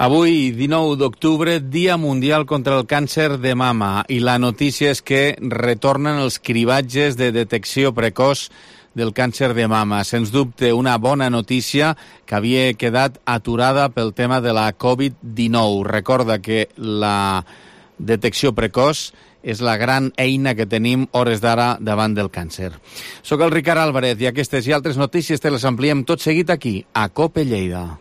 Avui, 19 d'octubre, Dia Mundial contra el Càncer de Mama, i la notícia és que retornen els cribatges de detecció precoç del càncer de mama. Sens dubte, una bona notícia que havia quedat aturada pel tema de la Covid-19. Recorda que la detecció precoç és la gran eina que tenim hores d'ara davant del càncer. Soc el Ricard Álvarez i aquestes i altres notícies te les ampliem tot seguit aquí, a COPE Lleida.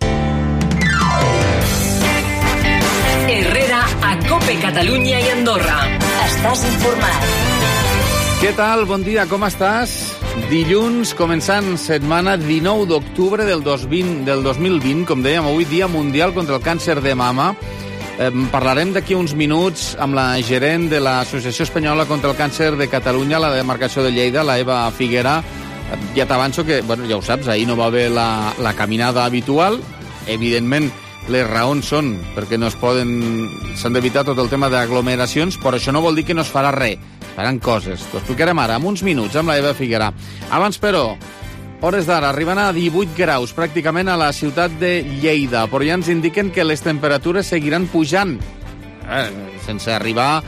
Herrera a COPE Catalunya i Andorra. Estàs informat. Què tal? Bon dia, com estàs? Dilluns, començant setmana, 19 d'octubre del 2020, com dèiem avui, Dia Mundial contra el Càncer de Mama. Parlarem d'aquí uns minuts amb la gerent de l'Associació Espanyola contra el Càncer de Catalunya, la demarcació de Lleida, la Eva Figuera. Ja t'avanço que, bueno, ja ho saps, ahir no va haver la caminada habitual. Evidentment, les raons són perquè no es poden... s'han d'evitar tot el tema d'aglomeracions, però això no vol dir que no es farà res. Faran coses. T'ho explicarem ara, en uns minuts, amb la Eva Figuera. Abans, però, hores d'ara, arriben a 18 graus, pràcticament a la ciutat de Lleida, però ja ens indiquen que les temperatures seguiran pujant, sense arribar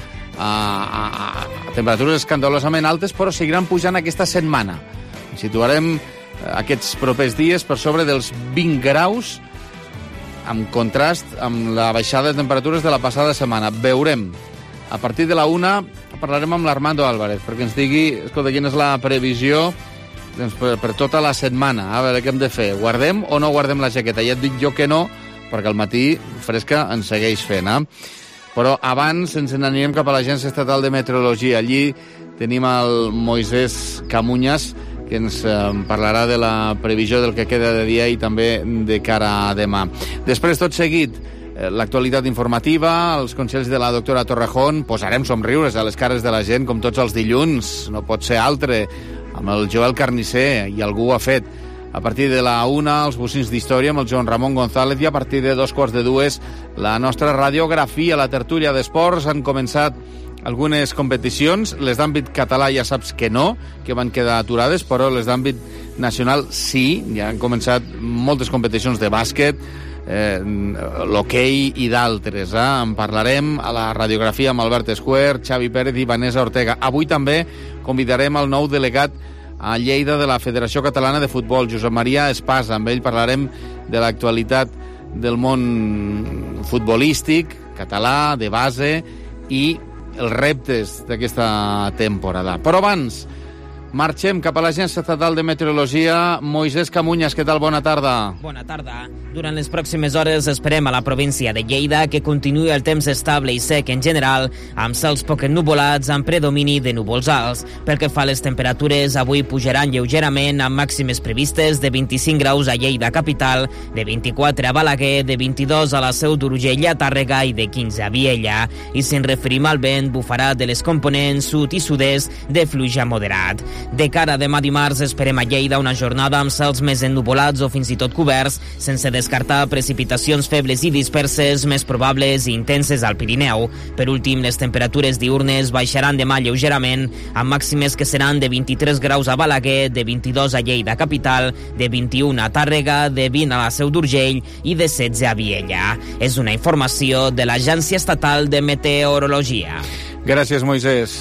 a temperatures escandalosament altes, però seguiran pujant aquesta setmana. Situarem aquests propers dies per sobre dels 20 graus, en contrast amb la baixada de temperatures de la passada setmana. Veurem. A partir de la 1 parlarem amb l'Armando Álvarez, perquè ens digui, escolta, quina és la previsió doncs, per tota la setmana. A veure què hem de fer. Guardem o no guardem la jaqueta? Ja et dic jo que no, perquè al matí fresca ens segueix fent. Però abans ens n'anirem cap a l'Agència Estatal de Meteorologia. Allí tenim el Moisés Camuñas, que ens parlarà de la previsió del que queda de dia i també de cara a demà. Després, tot seguit, l'actualitat informativa, els consells de la doctora Torrejón, posarem somriures a les cares de la gent, com tots els dilluns, no pot ser altre, amb el Joel Carnicer, i algú ho ha fet. A partir de la 1, els bocins d'història amb el Joan Ramon González, i a partir de 2:45, la nostra radiografia, la tertúlia d'esports. Han començat algunes competicions, les d'àmbit català ja saps que no, que van quedar aturades, però les d'àmbit nacional sí, ja han començat moltes competicions de bàsquet, l'hoquei i d'altres. En parlarem a la radiografia amb Albert Escuer, Xavi Pérez i Vanessa Ortega. Avui també convidarem el nou delegat a Lleida de la Federació Catalana de Futbol, Josep Maria Espasa. Amb ell parlarem de l'actualitat del món futbolístic català, de base, i els reptes d'aquesta temporada. Però abans, marxem cap a l'Agència Estatal de Meteorologia. Moisés Camuñas, què tal? Bona tarda. Bona tarda. Durant les pròximes hores esperem a la província de Lleida que continuï el temps estable i sec en general, amb cels poc ennuvolats amb predomini de núvols alts. Pel que fa a les temperatures, avui pujaran lleugerament amb màximes previstes de 25 graus a Lleida capital, de 24 a Balaguer, de 22 a la Seu d'Urgell a Tàrrega i de 15 a Viella. I si ens referim al vent, bufarà de les components sud i sud-est de fluix a moderat. De cara a demà dimarts esperem a Lleida una jornada amb cels més ennuvolats o fins i tot coberts, sense descartar precipitacions febles i disperses, més probables i intenses al Pirineu. Per últim, les temperatures diürnes baixaran demà lleugerament, amb màximes que seran de 23 graus a Balaguer, de 22 a Lleida capital, de 21 a Tàrrega, de 20 a la Seu d'Urgell i de 16 a Viella. És una informació de l'Agència Estatal de Meteorologia. Gràcies, Moisés.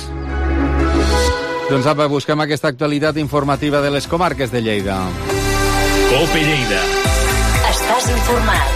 Doncs apa, busquem aquesta actualitat informativa de les comarques de Lleida. COPE Lleida. Estàs informat.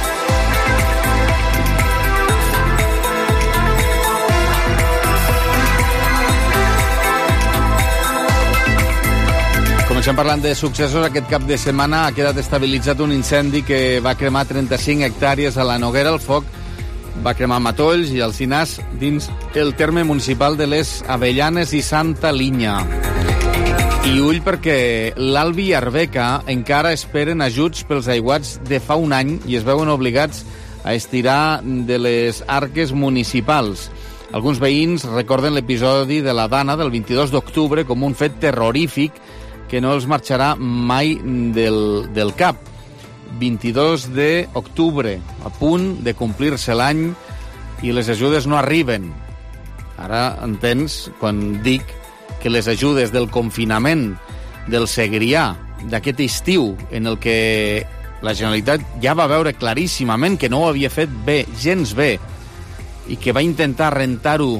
Comencem parlant de successos. Aquest cap de setmana ha quedat estabilitzat un incendi que va cremar 35 hectàrees a la Noguera. El foc va cremar matolls i alzinars dins el terme municipal de les Avellanes i Santa Linya. I ull perquè l'Albi i Arbeca encara esperen ajuts pels aiguats de fa un any i es veuen obligats a estirar de les arques municipals. Alguns veïns recorden l'episodi de la Dana del 22 d'octubre com un fet terrorífic que no els marxarà mai del cap. 22 d'octubre, a punt de complir-se l'any i les ajudes no arriben. Ara entens quan dic que les ajudes del confinament del Segrià d'aquest estiu, en el que la Generalitat ja va veure claríssimament que no ho havia fet bé, gens bé, i que va intentar rentar-ho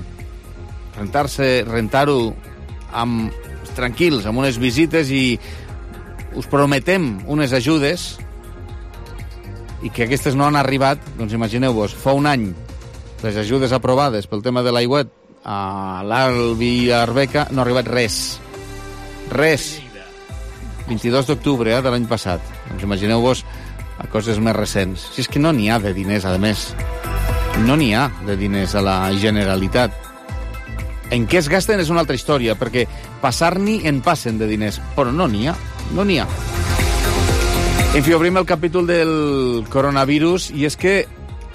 tranquils, amb unes visites, i us prometem unes ajudes, i que aquestes no han arribat, doncs imagineu-vos, fa un any, les ajudes aprovades pel tema de l'aigüet a l'Albi i a Arbeca, no ha arribat res. Res. 22 d'octubre de l'any passat. Doncs imagineu-vos a coses més recents. Si és que no n'hi ha de diners, a més. No n'hi ha de diners a la Generalitat. En què es gasten és una altra història, perquè passar-n'hi en passen de diners, però no n'hi ha. No n'hi ha. En fi, obrim el capítol del coronavirus, i és que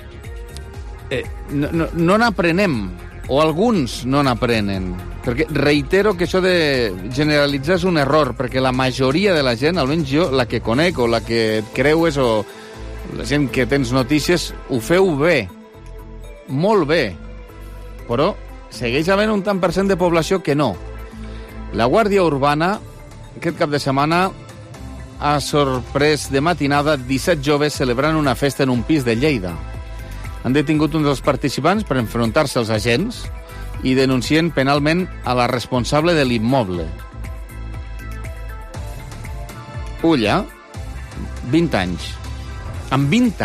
no n'aprenem, o alguns no n'aprenen, perquè reitero que això de generalitzar és un error, perquè la majoria de la gent, almenys jo, la que conec o la que et creues o la gent que tens notícies, ho feu bé, molt bé, però segueix havent un tant per cent de població que no. La Guàrdia Urbana aquest cap de setmana ha sorprès de matinada 17 joves celebrant una festa en un pis de Lleida. Han detingut un dels participants per enfrontar-se als agents i denuncien penalment a la responsable de l'immoble. Ulla, 20 anys. Amb 20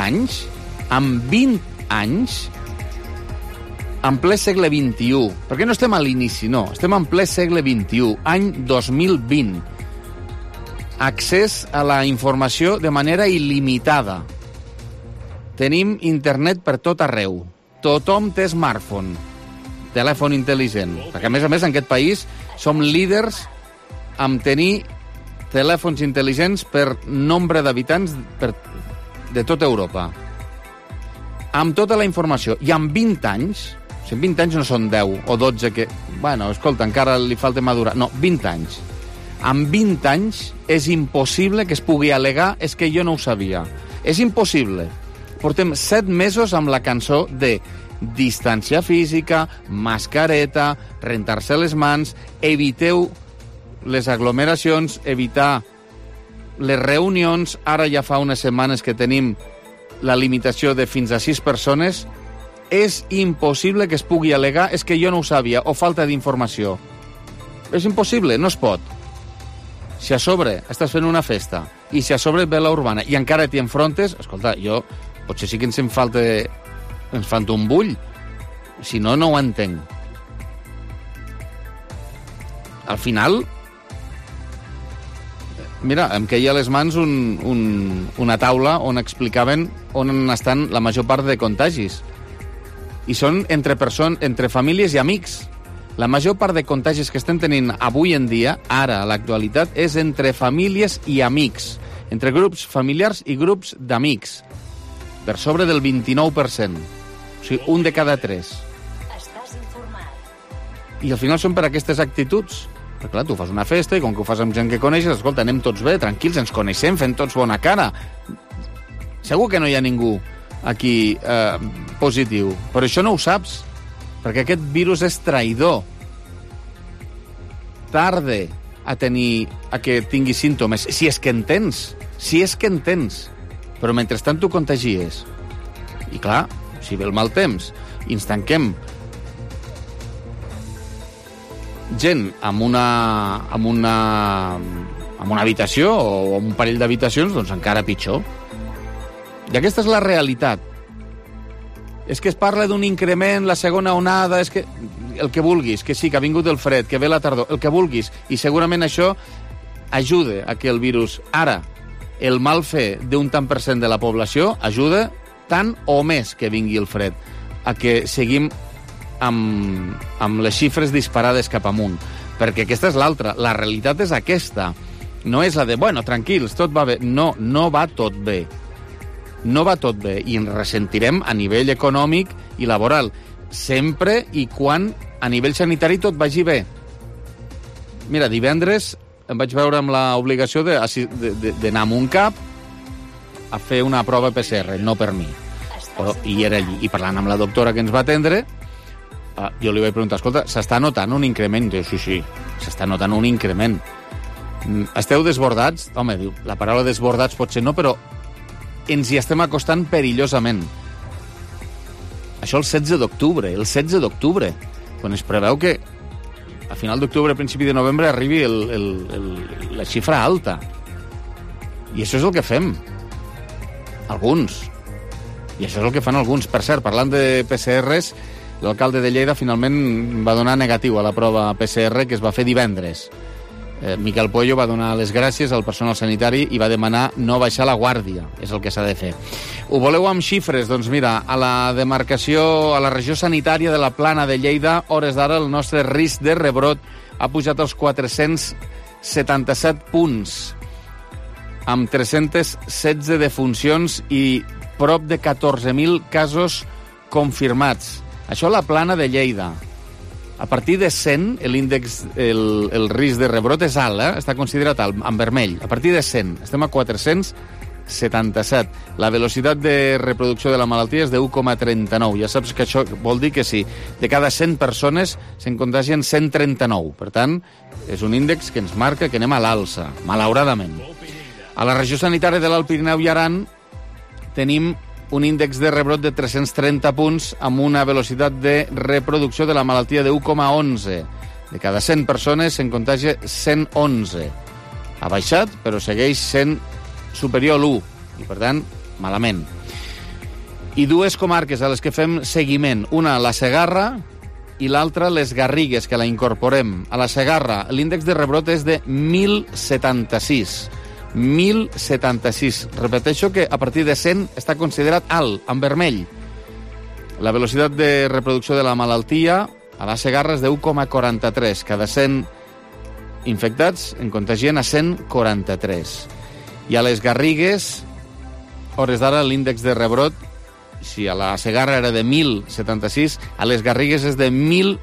anys, en ple segle XXI, perquè no estem a l'inici, no, estem en ple segle XXI, any 2020. Accés a la informació de manera il·limitada. Tenim internet per tot arreu. Tothom té smartphone, telèfon intel·ligent. Perquè, a més, en aquest país som líders en tenir telèfons intel·ligents per nombre d'habitants de tota Europa. Amb tota la informació. I amb 20 anys, o sigui, 20 anys no són 10 o 12 que... Bueno, escolta, encara li falta madurar. No, 20 anys. Amb 20 anys és impossible que es pugui al·legar és que jo no ho sabia. És impossible. Portem 7 mesos amb la cançó de distància física, mascareta, rentar-se les mans, eviteu les aglomeracions, evitar les reunions. Ara ja fa unes setmanes que tenim la limitació de fins a 6 persones. És impossible que es pugui al·legar és que jo no ho sabia o falta d'informació. És impossible, no es pot. Si a sobre estàs fent una festa i si a sobre ve la urbana i encara t'hi enfrontes, escolta, jo potser sí que ens falta un bull. Si no, no ho entenc. Al final, mira, em queia a les mans una taula on explicaven on estan la major part de contagis. I són entre famílies i amics. La major part de contagis que estem tenint avui en dia, ara, a l'actualitat, és entre famílies i amics. Entre grups familiars i grups d'amics. Per sobre del 29%. O sigui, un de cada 3. Estàs informat. I al final són per aquestes actituds. Però clar, tu fas una festa i com que ho fas amb gent que coneixes, escolta, anem tots bé, tranquils, ens coneixem, fem tots bona cara. Segur que no hi ha ningú aquí positiu. Però això no ho saps, perquè aquest virus és traïdor. Tarda a que tinguis símptomes, si és que en tens. Però mentrestant tu contagies. I clar, si ve el mal temps i ens tanquem gent amb una habitació o un parell d'habitacions, doncs encara pitjor. I aquesta és la realitat. És que es parla d'un increment, la segona onada, és que el que vulguis, que sí, que ha vingut el fred, que ve la tardor, el que vulguis, i segurament això ajuda a que el virus... Ara, el mal fer d'un tant per cent de la població ajuda tant o més que vingui el fred a que seguim amb les xifres disparades cap amunt. Perquè aquesta és l'altra. La realitat és aquesta. No és la de, bueno, tranquils, tot va bé. No, no va tot bé. No va tot bé. I ens ressentirem a nivell econòmic i laboral. Sempre i quan a nivell sanitari tot vagi bé. Mira, divendres em vaig veure amb l'obligació d'anar a un CAP a fer una prova PCR, no per mi. Però hi era allí. I parlant amb la doctora que ens va atendre, jo li vaig preguntar, escolta, s'està notant un increment? Diu, sí, s'està notant un increment. Esteu desbordats? Home, diu, la paraula desbordats potser no, però ens hi estem acostant perillosament. Això el 16 d'octubre, quan es preveu que a final d'octubre, a principi de novembre, arribi la xifra alta. I això és el que fem. Alguns. I això és el que fan alguns. Per cert, parlant de PCRs, l'alcalde de Lleida finalment va donar negatiu a la prova PCR que es va fer divendres. Miquel Puello va donar les gràcies al personal sanitari i va demanar no baixar la guàrdia. És el que s'ha de fer. Ho voleu amb xifres? Doncs mira, a la demarcació, a la regió sanitària de la Plana de Lleida, hores d'ara el nostre risc de rebrot ha pujat als 477 punts, amb 316 defuncions i prop de 14.000 casos confirmats. Això a la Plana de Lleida. A partir de 100, el risc de rebrot és alt, està considerat alt, en vermell. A partir de 100, estem a 477. La velocitat de reproducció de la malaltia és de 1,39. Ja saps que això vol dir que si de cada 100 persones se'n contagien 139. Per tant, és un índex que ens marca que anem a l'alça, malauradament. A la regió sanitària de l'Alt Pirineu i Aran tenim un índex de rebrot de 330 punts amb una velocitat de reproducció de la malaltia de 1,11. De cada 100 persones se'n contagia 111. Ha baixat, però segueix sent superior a l'1, i per tant, malament. I dues comarques a les que fem seguiment. Una, la Segarra, i l'altra, les Garrigues, que la incorporem. A la Segarra, l'índex de rebrot és de 1.076. 1.076. Repeteixo que a partir de 100 està considerat alt, en vermell. La velocitat de reproducció de la malaltia a la Segarra és de 1,43. Cada 100 infectats en contagien a 143. I a les Garrigues, hores d'ara, l'índex de rebrot, si a la Segarra era de 1.076, a les Garrigues és de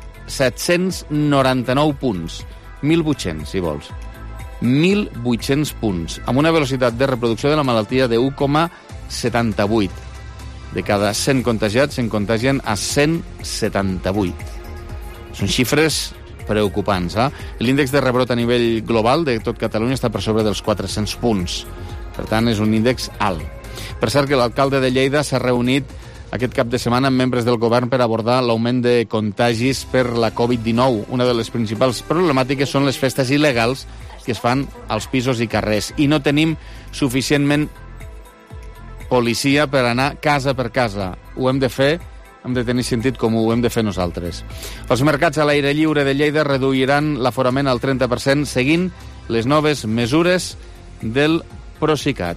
1.799 punts. 1.800, si vols. 1.800 punts, amb una velocitat de reproducció de la malaltia de 1,78. De cada 100 contagiats se'n contagien a 178. Són xifres preocupants. L'índex de rebrot a nivell global de tot Catalunya està per sobre dels 400 punts. Per tant, és un índex alt. Per cert, que l'alcalde de Lleida s'ha reunit aquest cap de setmana amb membres del govern per abordar l'augment de contagis per la Covid-19. Una de les principals problemàtiques són les festes il·legals que es fan als pisos i carrers. I no tenim suficientment policia per anar casa per casa. Ho hem de fer, hem de tenir sentit com ho hem de fer nosaltres. Els mercats a l'aire lliure de Lleida reduiran l'aforament al 30% seguint les noves mesures del Procicat.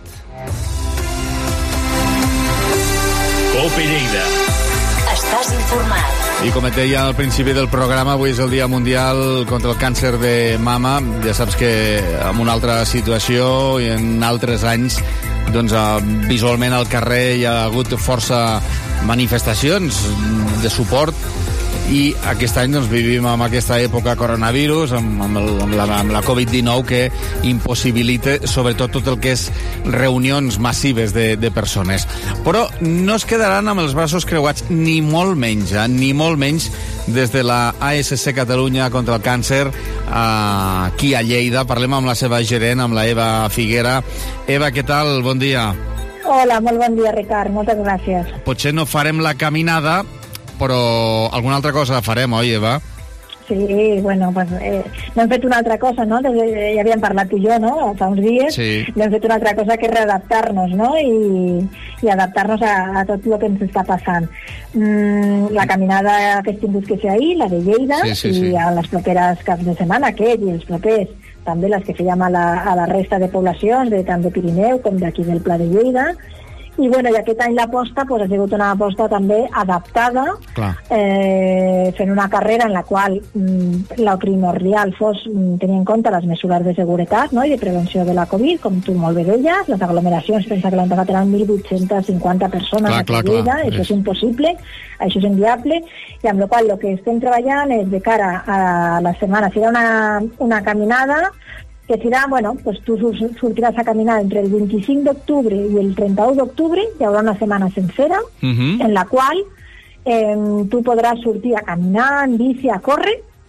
COPE Lleida. Estàs informat. I com et deia al principi del programa, avui és el Dia Mundial contra el Càncer de Mama. Ja saps que en una altra situació i en altres anys, doncs, visualment al carrer hi ha hagut força manifestacions de suport, i aquest any doncs, vivim amb aquesta època coronavirus, amb la Covid-19, que impossibilita sobretot tot el que és reunions massives de persones. Però no es quedaran amb els braços creuats, ni molt menys des de la ASC Catalunya contra el Càncer aquí a Lleida. Parlem amb la seva gerent, amb la Eva Figuera. Eva, què tal? Bon dia. Hola, molt bon dia, Ricard. Moltes gràcies. Potser no farem la caminada, però alguna altra cosa farem, oi, Eva? Sí, bueno, pues n'hem fet una altra cosa, no? Ja havíem parlat tu i jo, no?, fa uns dies. Sí. N'hem fet una altra cosa que és readaptar-nos, no?, i adaptar-nos a tot el que ens està passant. La caminada que hem tingut que fer ahir, la de Lleida, sí. I a les properes caps de setmana, aquest i els propers, també les que fèiem a la resta de poblacions, tant de Pirineu com d'aquí del Pla de Lleida. I, bueno, i aquest any l'aposta ha sigut una aposta també adaptada, fent una carrera en la qual la primordial fos tenir en compte les mesures de seguretat, no?, i de prevenció de la Covid, com tu molt bé deies. Les aglomeracions, pensa que l'any passat eren 1.850 persones a Lleida, això és impossible, això és inviable, i amb la qual el que estem treballant és de cara a la setmana, serà una caminada que serà, bueno, pues tu sortiràs a caminar entre el 25 d'octubre i el 31 d'octubre, hi haurà una setmana sencera, en la qual tu podràs sortir a caminar, en bici, a córrer,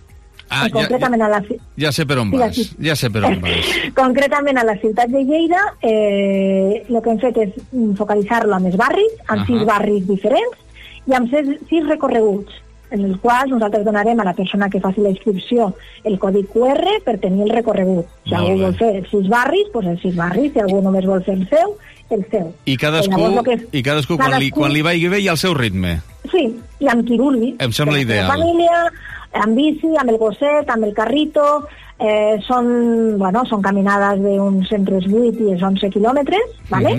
Concretament a la... Ja sé per on vas. Concretament a la ciutat de Lleida, el que hem fet és focalitzar-lo a més barris, amb 6 barris diferents, i amb 6 recorreguts, en els quals nosaltres donarem a la persona que faci la inscripció el codi QR per tenir el recorregut. Si algú vol fer els 6 barris, doncs els 6 barris. Si algú només vol fer el seu, el seu. I cadascú quan li vagi bé, hi ha el seu ritme. Sí, i amb qui vulgui. Em sembla ideal. Amb la família, amb bici, amb el gosset, amb el carrito. Són caminades d'uns entre els 8 i els 11 quilòmetres, ¿vale?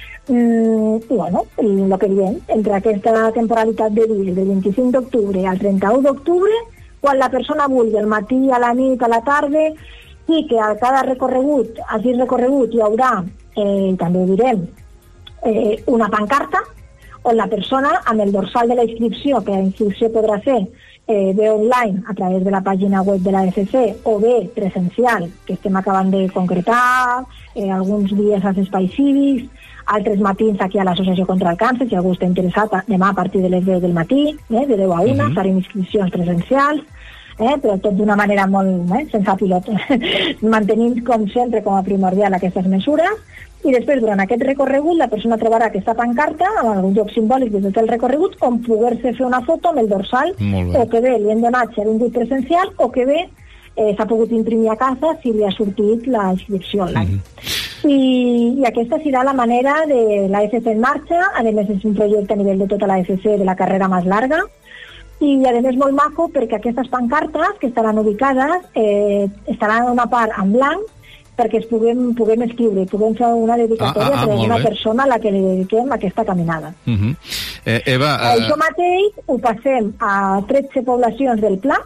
I bueno, el que diem, entre aquesta temporalitat de dies, del 25 d'octubre al 31 d'octubre, quan la persona vulgui, al matí, a la nit, a la tarda, i que a cada recorregut, a 6 recorreguts, hi haurà, també ho direm, una pancarta, on la persona, amb el dorsal de la inscripció, que la inscripció podrà ser bé online a través de la pàgina web de la FC o bé presencial, que estem acabant de concretar, alguns dies als espais cívics, altres matins aquí a l'Associació contra el Càncer, si algú està interessat, demà a partir de les 10 del matí, de 10 a 1, farem inscripcions presencials, però tot d'una manera molt sense pilot, mantenint com sempre com a primordial aquestes mesures, i després durant aquest recorregut la persona trobarà aquesta pancarta amb algun lloc simbòlic de tot el recorregut on poder-se fer una foto amb el dorsal, o que bé li hem donat ser un dit presencial, o que bé s'ha pogut imprimir a casa si li ha sortit la inscripció online. I aquesta serà la manera de la FC en marxa. A més, és un projecte a nivell de tota la FC de la carrera més larga, i a més molt maco perquè aquestes pancartes que estaran ubicades estaran una part en blanc perquè es puguem escriure, puguem fer una dedicatòria per a una persona a la que li dediquem aquesta caminada. Eva... Això mateix ho passem a 13 poblacions del Pla,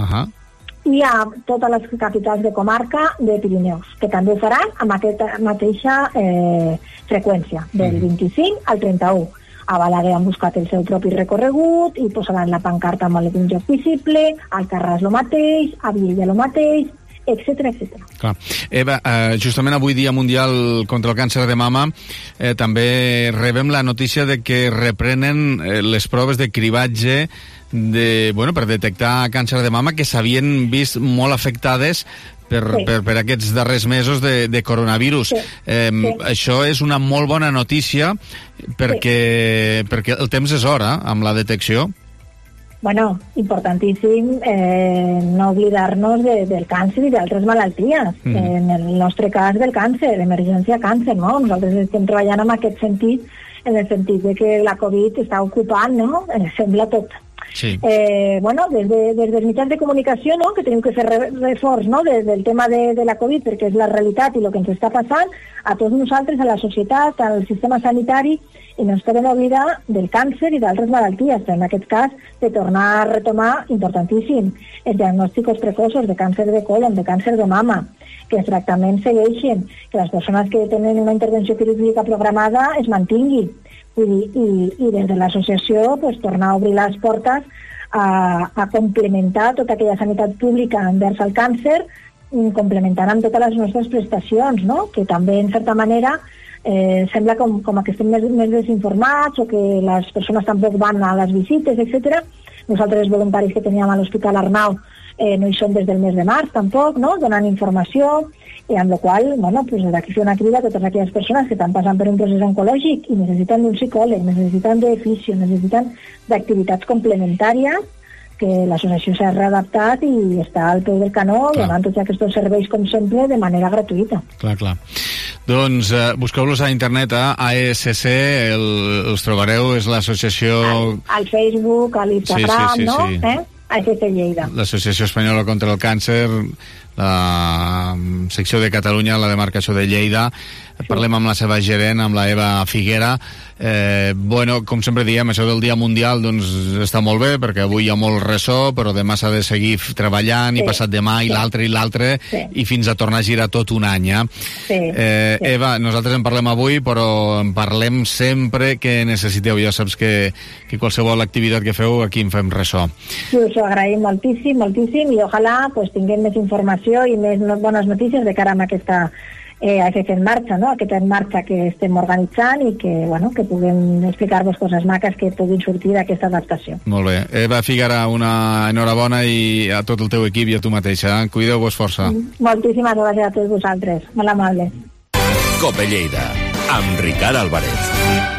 i a totes les capitals de comarca de Pirineus, que també ho faran amb aquesta mateixa freqüència, del 25 al 31. A Balaguer han buscat el seu propi recorregut i posaran la pancarta amb algun lloc visible, al Carràs el mateix, a Viella el mateix, etcètera, etcètera. Clar. Eva, justament avui Dia Mundial contra el Càncer de Mama, també rebem la notícia de que reprenen les proves de cribatge per detectar càncer de mama que s'havien vist molt afectades per aquests darrers mesos de coronavirus. Això és una molt bona notícia perquè el temps és hora amb la detecció. Bueno, importantíssim no oblidar-nos del càncer i d'altres malalties. En el nostre cas del càncer, emergència càncer, no? Nosaltres estem treballant en aquest sentit, en el sentit de que la Covid està ocupant, no? Sembla tot. Sí. Des dels mitjans de comunicació, no?, que tenim que fer reforç, no?, del tema de la Covid, perquè és la realitat i el que ens està passant a tots nosaltres, a la societat, al sistema sanitari, i no ens podem oblidar del càncer i d'altres malalties, en aquest cas de tornar a retomar, importantíssim, els diagnòstics precoços de càncer de colon, de càncer de mama, que els tractaments segueixin, que les persones que tenen una intervenció quirúrgica programada es mantingui. I des de l'associació tornar a obrir les portes a complementar tota aquella sanitat pública envers el càncer, complementant amb totes les nostres prestacions, no? Que també, en certa manera, sembla com que estem més desinformats o que les persones tampoc van a les visites, etc. Nosaltres, els voluntaris que teníem a l'Hospital Arnau, no hi som des del mes de març tampoc, no?, donant informació, i amb la qual cosa, d'aquí fer una crida a totes aquelles persones que estan passant per un procés oncològic i necessiten d'un psicòleg, necessiten de fisio, necessiten d'activitats complementàries, que l'associació s'ha readaptat i està al peu del canó donant tots aquests serveis, com sempre, de manera gratuïta. Clar. Doncs busqueu-los a internet, a ASC, els trobareu, és l'associació... Al Facebook, a l'Instagram, no? ASC Lleida. L'Associació Espanyola contra el Càncer, la secció de Catalunya, la demarcació de Lleida. Parlem amb la seva gerent, amb la Eva Figuera. Com sempre diem, això del Dia Mundial doncs està molt bé, perquè avui hi ha molt ressò, però demà s'ha de seguir treballant, i passat demà, i l'altre, i fins a tornar a girar tot un any. Eva, nosaltres en parlem avui, però en parlem sempre que necessiteu. Ja saps que qualsevol activitat que feu, aquí en fem ressò. Sí, us ho agraïm moltíssim, i ojalà tinguem més informació i més bones notícies de cara a aquesta a fer en marxa, no? Aquest en marxa que estem organitzant i que, bueno, que puguem explicar-vos coses maques que puguin sortir d'aquesta adaptació. Molt bé. Eva Figuera, una enhorabona i a tot el teu equip i a tu mateixa. Cuideu-vos força. Moltíssimes gràcies a tots vosaltres. Molt amable. Cope Lleida, amb Ricard Álvarez.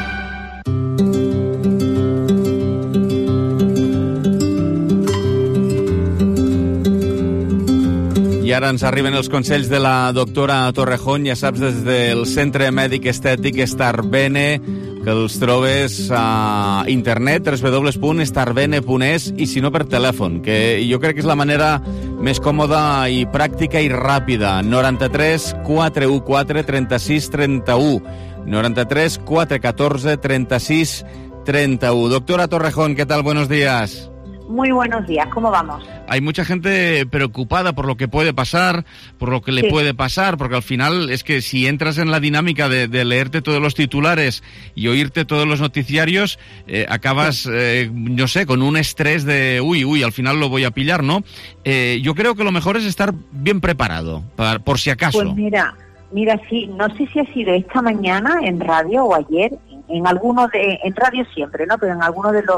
I ara ens arriben els consells de la doctora Torrejón, ja saps, des del Centre Mèdic Estètic Starbene, que els trobes a internet, www.starbene.es, i si no per telèfon, que jo crec que és la manera més còmoda i pràctica i ràpida. 93 414 36 31. 93 414 36 31. Doctora Torrejón, ¿qué tal? Buenos días. Muy buenos días, ¿cómo vamos? Hay mucha gente preocupada por lo que puede pasar, por lo que le puede pasar, porque al final es que si entras en la dinámica de leerte todos los titulares y oírte todos los noticiarios, acabas, no sé, con un estrés de uy, al final lo voy a pillar, ¿no? Yo creo que lo mejor es estar bien preparado, por si acaso. Pues mira, sí, no sé si ha sido esta mañana en radio o ayer, en radio siempre, ¿no? Pero en alguno de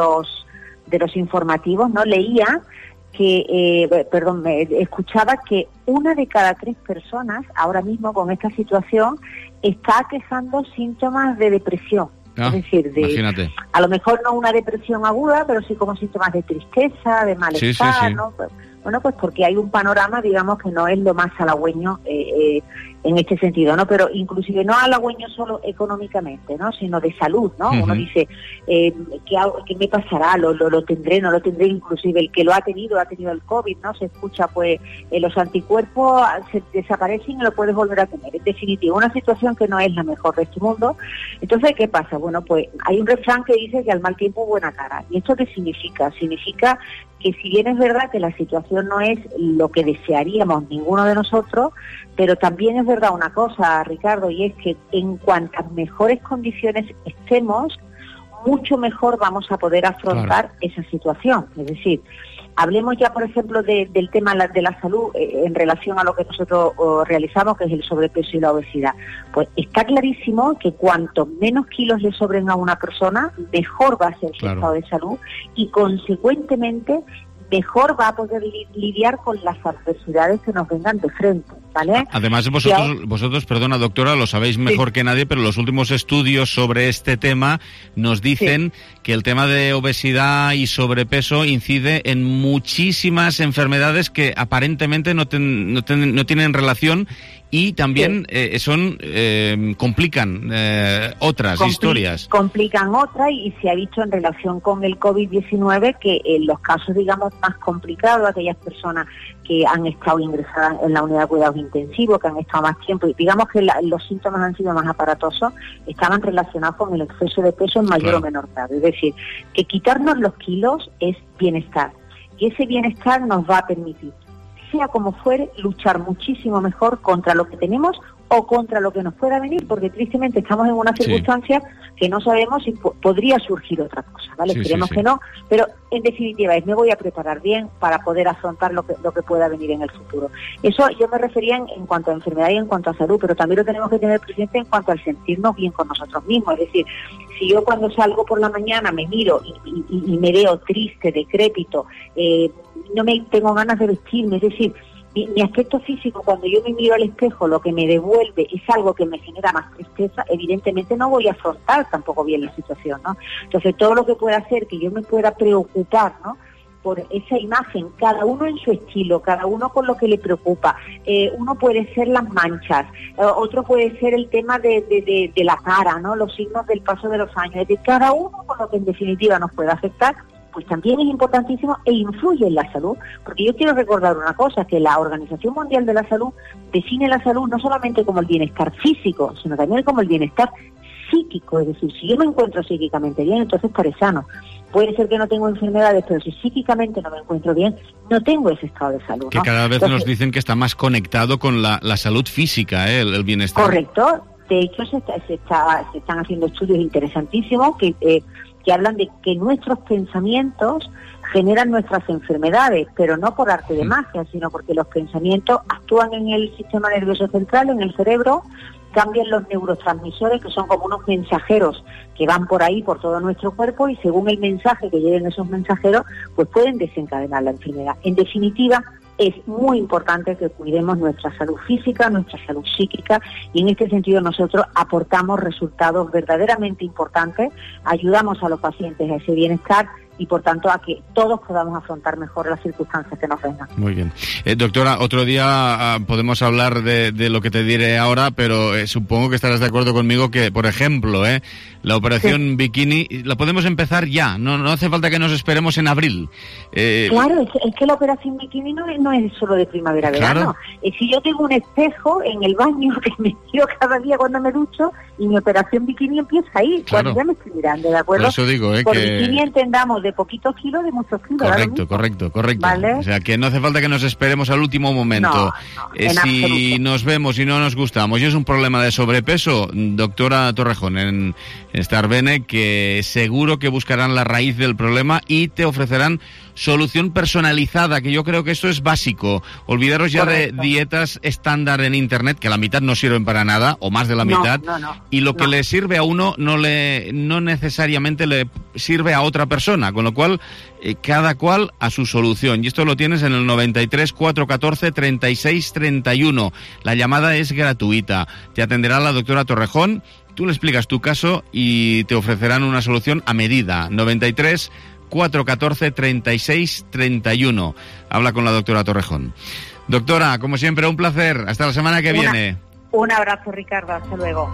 los informativos, ¿no? Leía que, escuchaba que 1 de cada 3 personas ahora mismo con esta situación está quejando síntomas de depresión. Es decir, imagínate. A lo mejor no una depresión aguda, pero sí como síntomas de tristeza, de malestar, sí. ¿no? Bueno, pues porque hay un panorama, digamos, que no es lo más halagüeño en este sentido, ¿no? Pero inclusive no halagüeño solo económicamente, ¿no? Sino de salud, ¿no? Uh-huh. Uno dice, ¿qué me pasará? ¿Lo tendré? ¿No lo tendré? Inclusive el que lo ha tenido el COVID, ¿no? Se escucha, pues, los anticuerpos se desaparecen y lo puedes volver a tener. En definitiva, una situación que no es la mejor de este mundo. Entonces, ¿qué pasa? Bueno, pues hay un refrán que dice que al mal tiempo buena cara. ¿Y esto qué significa? Significa que si bien es verdad que la situación no es lo que desearíamos ninguno de nosotros, pero también es verdad una cosa, Ricardo, y es que en cuantas mejores condiciones estemos, mucho mejor vamos a poder afrontar esa situación. Es decir, hablemos ya, por ejemplo, del tema de la salud en relación a lo que nosotros realizamos, que es el sobrepeso y la obesidad. Pues está clarísimo que cuanto menos kilos le sobren a una persona, mejor va a ser su estado de salud y, consecuentemente, mejor va a poder lidiar con las adversidades que nos vengan de frente, ¿vale? Además, vosotros, perdona, doctora, lo sabéis mejor que nadie, pero los últimos estudios sobre este tema nos dicen que el tema de obesidad y sobrepeso incide en muchísimas enfermedades que aparentemente no tienen relación y también complican otras historias. Complican otras, y se ha dicho en relación con el COVID-19 que en los casos, digamos, más complicados, aquellas personas que han estado ingresadas en la unidad de cuidados intensivos, que han estado más tiempo, y digamos que los síntomas han sido más aparatosos, estaban relacionados con el exceso de peso en mayor o menor grado. Es decir, que quitarnos los kilos es bienestar, y ese bienestar nos va a permitir, sea como fuere, luchar muchísimo mejor contra lo que tenemos o contra lo que nos pueda venir, porque tristemente estamos en una circunstancia que no sabemos si podría surgir otra cosa, ¿vale? Esperemos que no, pero en definitiva me voy a preparar bien para poder afrontar lo que pueda venir en el futuro. Eso yo me refería en cuanto a enfermedad y en cuanto a salud, pero también lo tenemos que tener presente en cuanto al sentirnos bien con nosotros mismos. Es decir, si yo cuando salgo por la mañana me miro y me veo triste, decrépito, no me tengo ganas de vestirme, es decir, mi aspecto físico, cuando yo me miro al espejo, lo que me devuelve es algo que me genera más tristeza, evidentemente no voy a afrontar tampoco bien la situación, ¿no? Entonces, todo lo que pueda hacer que yo me pueda preocupar, ¿no?, por esa imagen, cada uno en su estilo, cada uno con lo que le preocupa. Uno puede ser las manchas, otro puede ser el tema de la cara, ¿no?, los signos del paso de los años, de cada uno con lo que en definitiva nos pueda afectar, pues también es importantísimo e influye en la salud, porque yo quiero recordar una cosa, que la Organización Mundial de la Salud define la salud no solamente como el bienestar físico, sino también como el bienestar psíquico. Es decir, si yo me encuentro psíquicamente bien, entonces estaré sano. Puede ser que no tengo enfermedades, pero si psíquicamente no me encuentro bien, no tengo ese estado de salud, ¿no? Que cada vez nos dicen que está más conectado con la salud física, el bienestar. Correcto. De hecho, se están haciendo estudios interesantísimos que que hablan de que nuestros pensamientos generan nuestras enfermedades, pero no por arte de magia, sino porque los pensamientos actúan en el sistema nervioso central, en el cerebro, cambian los neurotransmisores, que son como unos mensajeros que van por ahí, por todo nuestro cuerpo, y según el mensaje que lleven esos mensajeros, pues pueden desencadenar la enfermedad. En definitiva, es muy importante que cuidemos nuestra salud física, nuestra salud psíquica, y en este sentido nosotros aportamos resultados verdaderamente importantes, ayudamos a los pacientes a ese bienestar y por tanto a que todos podamos afrontar mejor las circunstancias que nos vengan. Muy bien. Doctora, otro día podemos hablar de lo que te diré ahora, pero supongo que estarás de acuerdo conmigo que, por ejemplo, la operación bikini la podemos empezar ya, no hace falta que nos esperemos en abril. Claro, es que la operación bikini no es solo de primavera-verano. Claro. Si yo tengo un espejo en el baño que me miro cada día cuando me ducho, y mi operación bikini empieza ahí, claro, cuando ya me estoy mirando, ¿de acuerdo? Por eso digo, por que... bikini entendamos de poquitos kilos, de muchos kilos. Correcto. ¿Vale? O sea, que no hace falta que nos esperemos al último momento. Si absoluto nos vemos y no nos gustamos y es un problema de sobrepeso, doctora Torrejón, en Starbene, que seguro que buscarán la raíz del problema y te ofrecerán solución personalizada, que yo creo que esto es básico. Olvidaros ya de dietas estándar en internet, que la mitad no sirven para nada, o más de la mitad, y lo que le sirve a uno no necesariamente le sirve a otra persona, con lo cual cada cual a su solución. Y esto lo tienes en el 93 414 36 31. La llamada es gratuita. Te atenderá la doctora Torrejón, tú le explicas tu caso y te ofrecerán una solución a medida. 93 414 36 31. Habla con la doctora Torrejón. Doctora, como siempre, un placer. Hasta la semana que viene. Un abrazo, Ricardo. Hasta luego.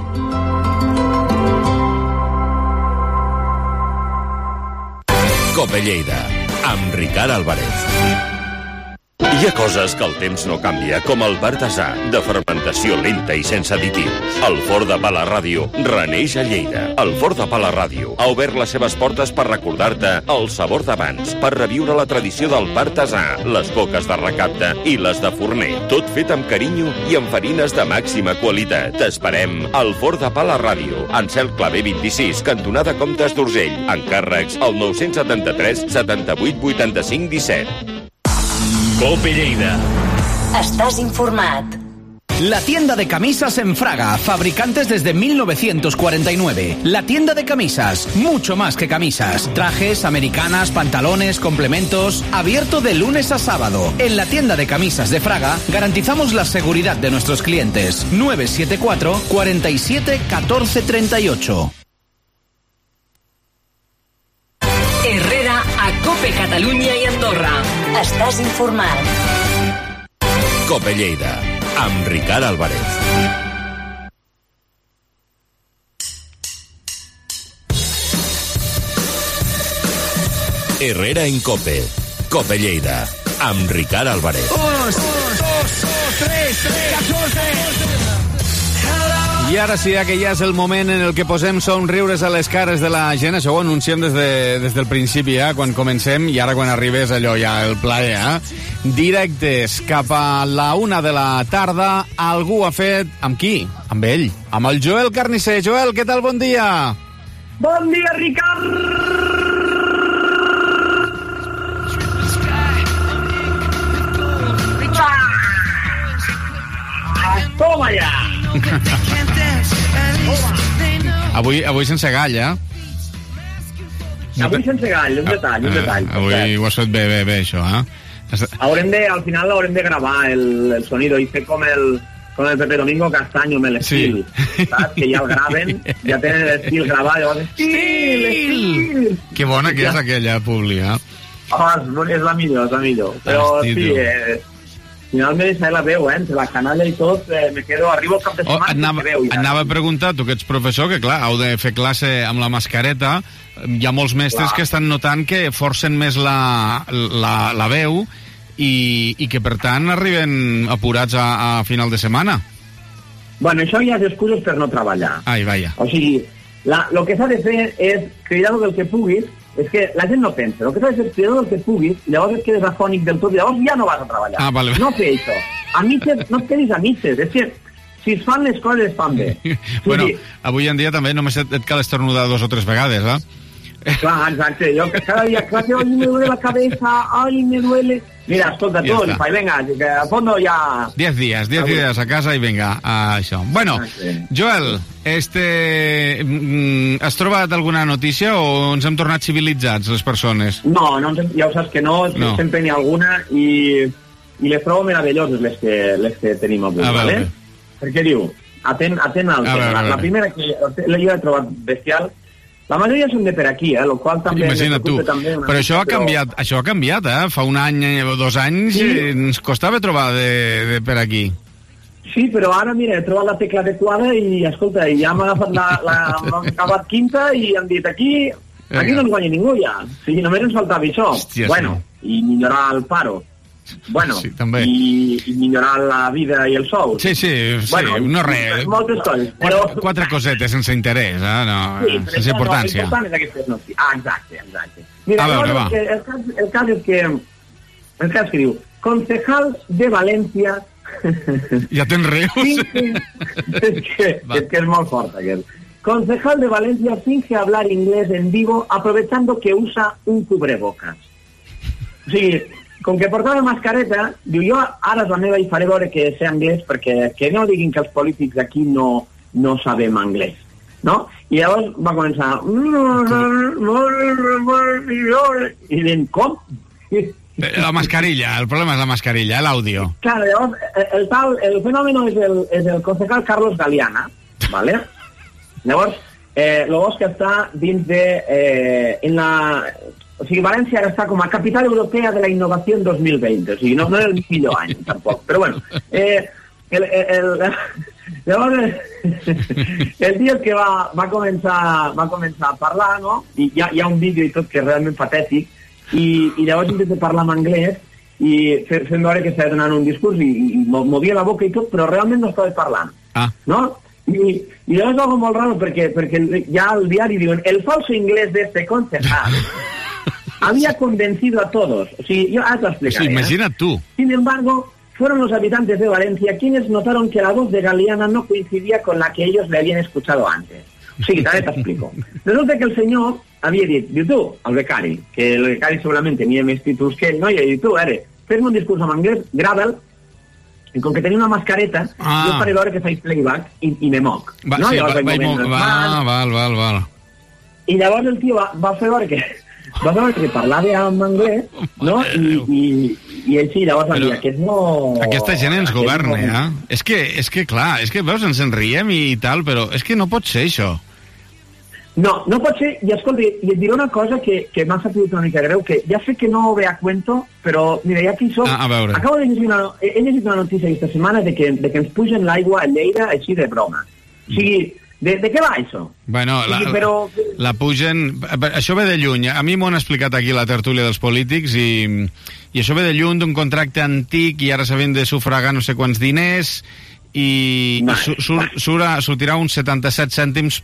Cope Lleida, amb Ricard Álvarez. Hi ha coses que el temps no canvia, com el Bartasà, de fermentació lenta i sense additius. El Forn de Pa La Ràdio reneix a Lleida. El Forn de Pa La Ràdio ha obert les seves portes per recordar-te el sabor d'abans, per reviure la tradició del Bartasà, les coques de recapte i les de forner. Tot fet amb carinyo i amb farines de màxima qualitat. T'esperem al Forn de Pa La Ràdio, en Cel Clavé 26, cantonada Comtes d'Urgell. Encàrrecs al 973 78 85 17. Cope Lleida. Estás informat. La tienda de camisas en Fraga, fabricantes desde 1949. La tienda de camisas, mucho más que camisas. Trajes, americanas, pantalones, complementos. Abierto de lunes a sábado. En la tienda de camisas de Fraga garantizamos la seguridad de nuestros clientes. 974 47 14 38. Herrera a Cope Catalunya i Andorra. Estàs informat. Cope Lleida, amb Ricard Álvarez. Herrera en Cope. Cope Lleida, amb Ricard Álvarez. 1, 2, 3, 14... I ara sí que ja és el moment en el que posem somriures a les cares de la gent. Això ho anunciem des del principi, quan comencem, i ara quan arribes allò ja el plaer. Directes cap a la 1 de la tarda. Algú ha fet... Amb qui? Amb ell. Amb el Joel Carnisser. Joel, què tal? Bon dia. Bon dia, Ricard. Toma ja. Avui sense gall, Avui sense gall, un detall. Avui ho has fet bé, això, al final haurem de gravar el sonido i fer com el Pepe Domingo Castaño amb l'estil, saps? Que ja el graven, ja tenen l'estil gravat, llavors estil! Que bona que és aquella pública. És la millor. Però sí, final me deixaré la veu, entre la canalla i tot, me quedo, arribo al cap de setmana i veu. Anava a preguntar, tu que ets professor, que clar, heu de fer classe amb la mascareta, hi ha molts mestres que estan notant que forcen més la veu i que per tant arriben apurats a final de setmana. Bueno, això ja és excuses per no treballar. Ai, vaja. O sigui, lo que s'ha de fer és cridar del que puguis. És que la gent no pensa, el que s'ha de fer és cridar del que puguis, llavors et quedes afònic del tot i llavors ja no vas a treballar. Vale. No fer això. A mitges, no et quedis a mitges. És que si es fan les coses, es fan bé. Bueno, avui en dia també només et cal estornudar 2 o 3 vegades, Clar, exacte. Jo cada dia, clase, hoy me duele la cabeza, ay, me duele... Mira, escolta, tu, Olipai, venga, que a fondo ya... 10 días a casa i venga, a això. Bueno, Joel, has trobat alguna notícia o ens hem tornat civilitzats, les persones? No, ja ho saps que no. Sempre n'hi ha alguna i les trobo meravelloses les que tenim avui, ¿vale? Perquè diu, atent al tema. La primera que jo he trobat bestial. La majoria són de per aquí, lo qual també... Imagina't tu, però això ha canviat, Fa un any o 2 anys ens costava trobar de per aquí. Sí, però ara, mira, he trobat la tecla adequada i, escolta, ja m'ha agafat quinta i han dit aquí no en guanya ningú ja. O sigui, només ens faltava això. Bueno, i millorar el paro. Bueno, sí, també. I millorar la vida i el sou. Sí, bueno, no res. Moltes coses. Però... 4 cosetes sense interès, sense importància. No, l'important és exacte. Mira, va. El cas és que diu, concejal de València... Ja te'n rius? És que és molt fort, aquest. Concejal de Valencia finge hablar inglés en vivo aprovechando que usa un cubrebocas. O sigui... Com que portava mascareta, diu, jo ara és la meva i faré veure que sé anglès perquè que no diguin que els polítics aquí no sabem anglès, no? I llavors va començar... I diuen, com? La mascarilla, el problema és la mascarilla, l'àudio. Clar, llavors, el fenòmeno és el concejal Carlos Galeana, ¿vale? Llavors, el bosc està dins de... O sigui, València ara està com a capital europea de la innovació en 2020. O sigui, no és el millor any, tampoc. Però bueno, el dia que va començar a parlar, no? I hi ha un vídeo i tot que és realment patètic, i llavors intenta parlar en anglès i fent veure que estava donant un discurs i movia la boca i tot, però realment no estava parlant. No? I llavors és algo molt raro perquè ja al diari diuen el falso inglés de este concejal había convencido a todos. O sea, yo ahora te explicaré. Sí, imagina tú. Sin embargo, fueron los habitantes de Valencia quienes notaron que la voz de Galeana no coincidía con la que ellos le habían escuchado antes. O sigui, també t'explico. Resulta que el senyor havia dit, diu tu, el becari, que el becari segurament tenia més títols que ell, no? I ha dit, tu, fes-me un discurs en anglès, grava'l, i com que tenia una mascareta, jo faré veure que faig playback i me moc. No? Sí, val. I llavors el tio va fer veure que parlava en anglès, no? I ell sí, llavors va dir, aquest no... Aquesta gent ens governa, És que clar, veus, ens en riem i tal, però és que no pot ser això. No pot ser, i escolta, i et diré una cosa que m'ha sentit una mica greu, que ja sé que no ve a cuento, però mira, ja aquí soc... A veure. Acabo de llegir he llegit una notícia aquesta setmana de que ens pugen l'aigua a Lleida així de broma. O sigui, de què va això? Bueno, la pugen... Això ve de lluny. A mi m'ho han explicat aquí la tertúlia dels polítics i això ve de lluny d'un contracte antic i ara s'havien de sufragar no sé quants diners i sortirà uns 77 cèntims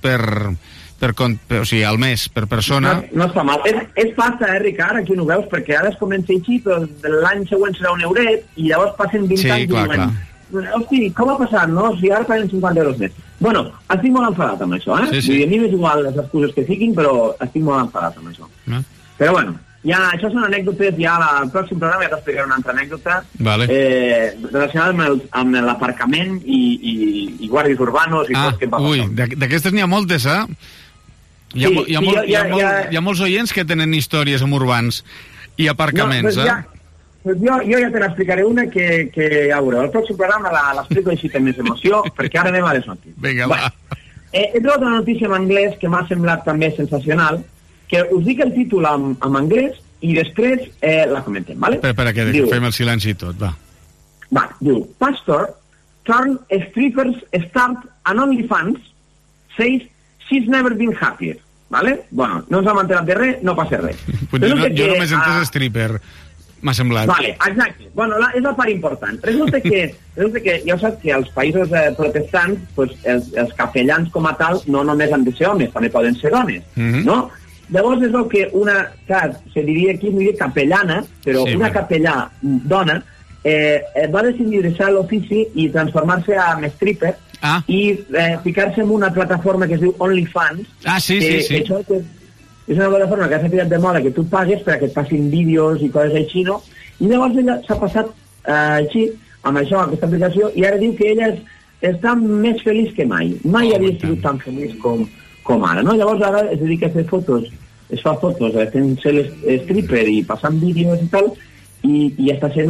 o sigui, al mes, per persona. No està mal. És pasta, Ricard, aquí no ho veus, perquè ara es comença així, però l'any següent serà un euret i llavors passen 20 anys i diuen... Hosti, com ha passat, no? O sigui, ara paguen 50 euros més. Bueno, estic molt enfadat amb això, Sí. A mi m'és igual les excuses que fiquin, però estic molt enfadat amb això. Però bueno, ja, això són anècdotes, ja al pròxim programa ja t'explicaré una altra anècdota relacionada amb l'aparcament i guàrdies urbanos i coses que va passar. D'aquestes n'hi ha moltes, Hi ha molts oients que tenen històries amb urbans i aparcaments, Jo ja te n'explicaré una que ja veureu. El pròxim programa l'explico així amb més emoció, perquè ara anem a les notícies. Vinga, va. He trobat una notícia en anglès que m'ha semblat també sensacional, que us dic el títol en anglès i després la comentem, ¿vale? Espera, que fem el silenci i tot, va. Va, diu, Pastor turn strippers start an OnlyFans says she's never been happier, ¿vale? Bueno, no ens hem enterat de res, no passa res. Jo només he entès stripper, m'ha semblat. Vale, exacte. Bueno, és la part important. Resulta que ja ho saps que als països protestants pues, els capellans com a tal no només han de ser homes, també poden ser dones, no? Llavors és el que se diria aquí, capellana, però una capellà dona va decidir deixar l'ofici i transformar-se en stripper i ficar-se en una plataforma que es diu OnlyFans. Sí. és una plataforma que s'ha ficat de moda que tu pagues perquè et passin vídeos i coses així, no? I llavors ella s'ha passat així, amb això, aquesta aplicació, i ara diu que ella està més feliç que mai. Mai havia sigut tan feliç com ara, no? Llavors ara es dedica a fer fotos, es fa fotos fent-se stripper i passant vídeos i tal, i està sent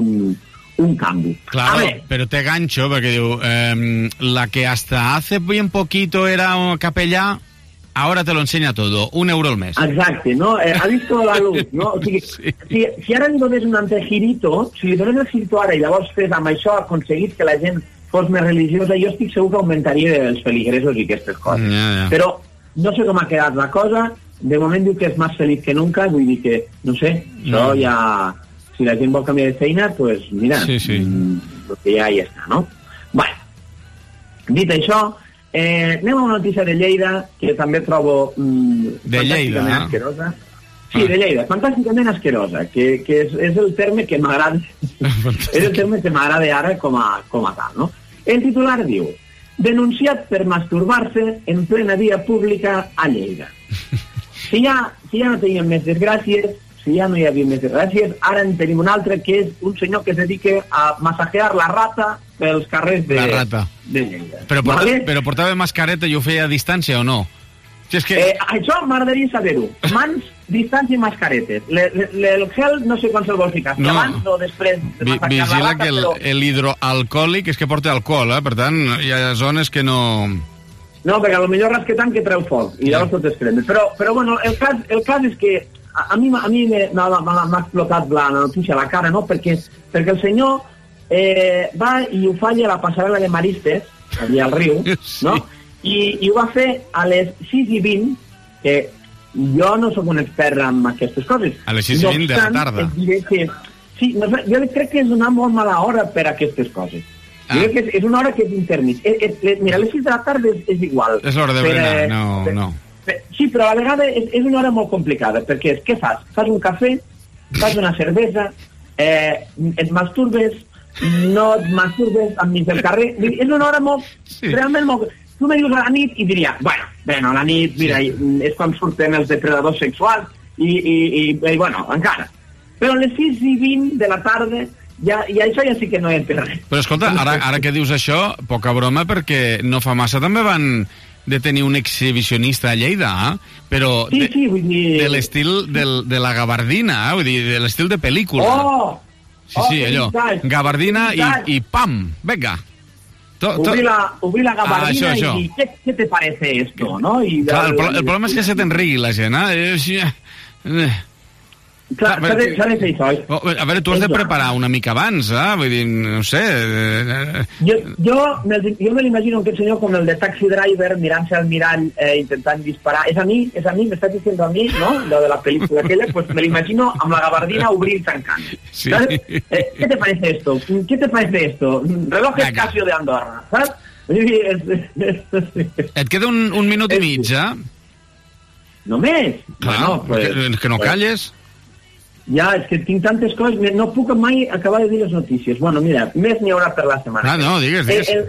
un cambio. Claro, pero te gancho, porque digo, la que hasta hace bien poquito era un capellà, ahora te lo enseña todo, €1 al mes. Exacte, no? Ha visto la luz, no? O sigui, sí. si ara li dones un antegirito, si li dones el girito ara i llavors fes amb això aconseguit que la gent fos més religiosa, jo estic segur que augmentaria els feligresos i aquestes coses. Ja. Però no sé com ha quedat la cosa, de moment diu que és més feliç que nunca, vull dir que, no sé, això ja... Si la gent vol canviar de feina, doncs mira, que ja hi està, no? Bé, dit això, anem a una notícia de Lleida, que també trobo fantàsticament asquerosa. Sí, de Lleida, fantàsticament asquerosa, que és el terme que m'agrada, és el terme que m'agrada ara com a tal, no? El titular diu: denunciat per masturbar-se en plena via pública a Lleida. Si ja no teníem més desgràcies, si ja no hi havia més desgràcies, ara en tenim un altre, que és un senyor que es dedica a massajear la rata pels carrers de Lleida. Però portava mascareta i ho feia a distància o no? Si és que... això m'agradaria saber-ho. Mans, distància i mascaretes. El gel no sé quan se'l vol ficar. No. Abans o després de massajear la rata, vigila que l'hidroalcohòlic és que porta alcohol, per tant, hi ha zones que no... No, perquè potser rasquetant que treu foc, i llavors tot es crema. Però bueno, el cas és que a mi m'ha explotat la notícia a la cara, no? Perquè el senyor va i ho fa a la passarel·la de Maristes, allà al riu, no? I ho va fer a les 6:20, que jo no sóc un expert en aquestes coses. A les 6:20 de la tarda. Sí, jo crec que és una molt mala hora per a aquestes coses. Jo crec que és una hora que és intermig. Mira, a les 6 de la tarda és igual. És l'hora de berenar, no. Sí, però a la vegada és una hora molt complicada, perquè què fas? Fas un cafè, fas una cervesa, et masturbes, no et masturbes enmig del carrer. És una hora realment molt... Tu me dius a la nit i diria, bueno, a la nit, mira, és quan surten els depredadors sexuals i bueno, encara. Però a les 6:20 de la tarda i això ja sí que no entra res. Però escolta, ara que dius això, poca broma, perquè no fa massa també van detenir un exhibicionista a Lleida, però vull dir... de l'estil de la gabardina, vull dir, de l'estil de pel·lícula. Sí, allò, gabardina i pam, venga. Obrir la gabardina i dir, ¿qué te parece esto? ¿no? Clar, el problema és que se t'enrigui la gent, Clar, s'ha de fer això. A veure, tu has de preparar una mica abans, vull dir, no sé... Jo me l'imagino aquest senyor com el de Taxi Driver, mirant-se al mirall, intentant disparar. És a mi, m'estàs dient a mi, no? Lo de la pel·lícula aquella, pues me l'imagino amb la gabardina obrint i tancant. Sí. ¿Qué te parece esto? ¿Qué te parece esto? Relojes Casio de Andorra, saps? Et queda un minut i mig, Només? Clar, que no calles... Ja, és que tinc tantes coses, no puc mai acabar de dir les notícies. Bueno, mira, més n'hi haurà per la setmana. No, digues.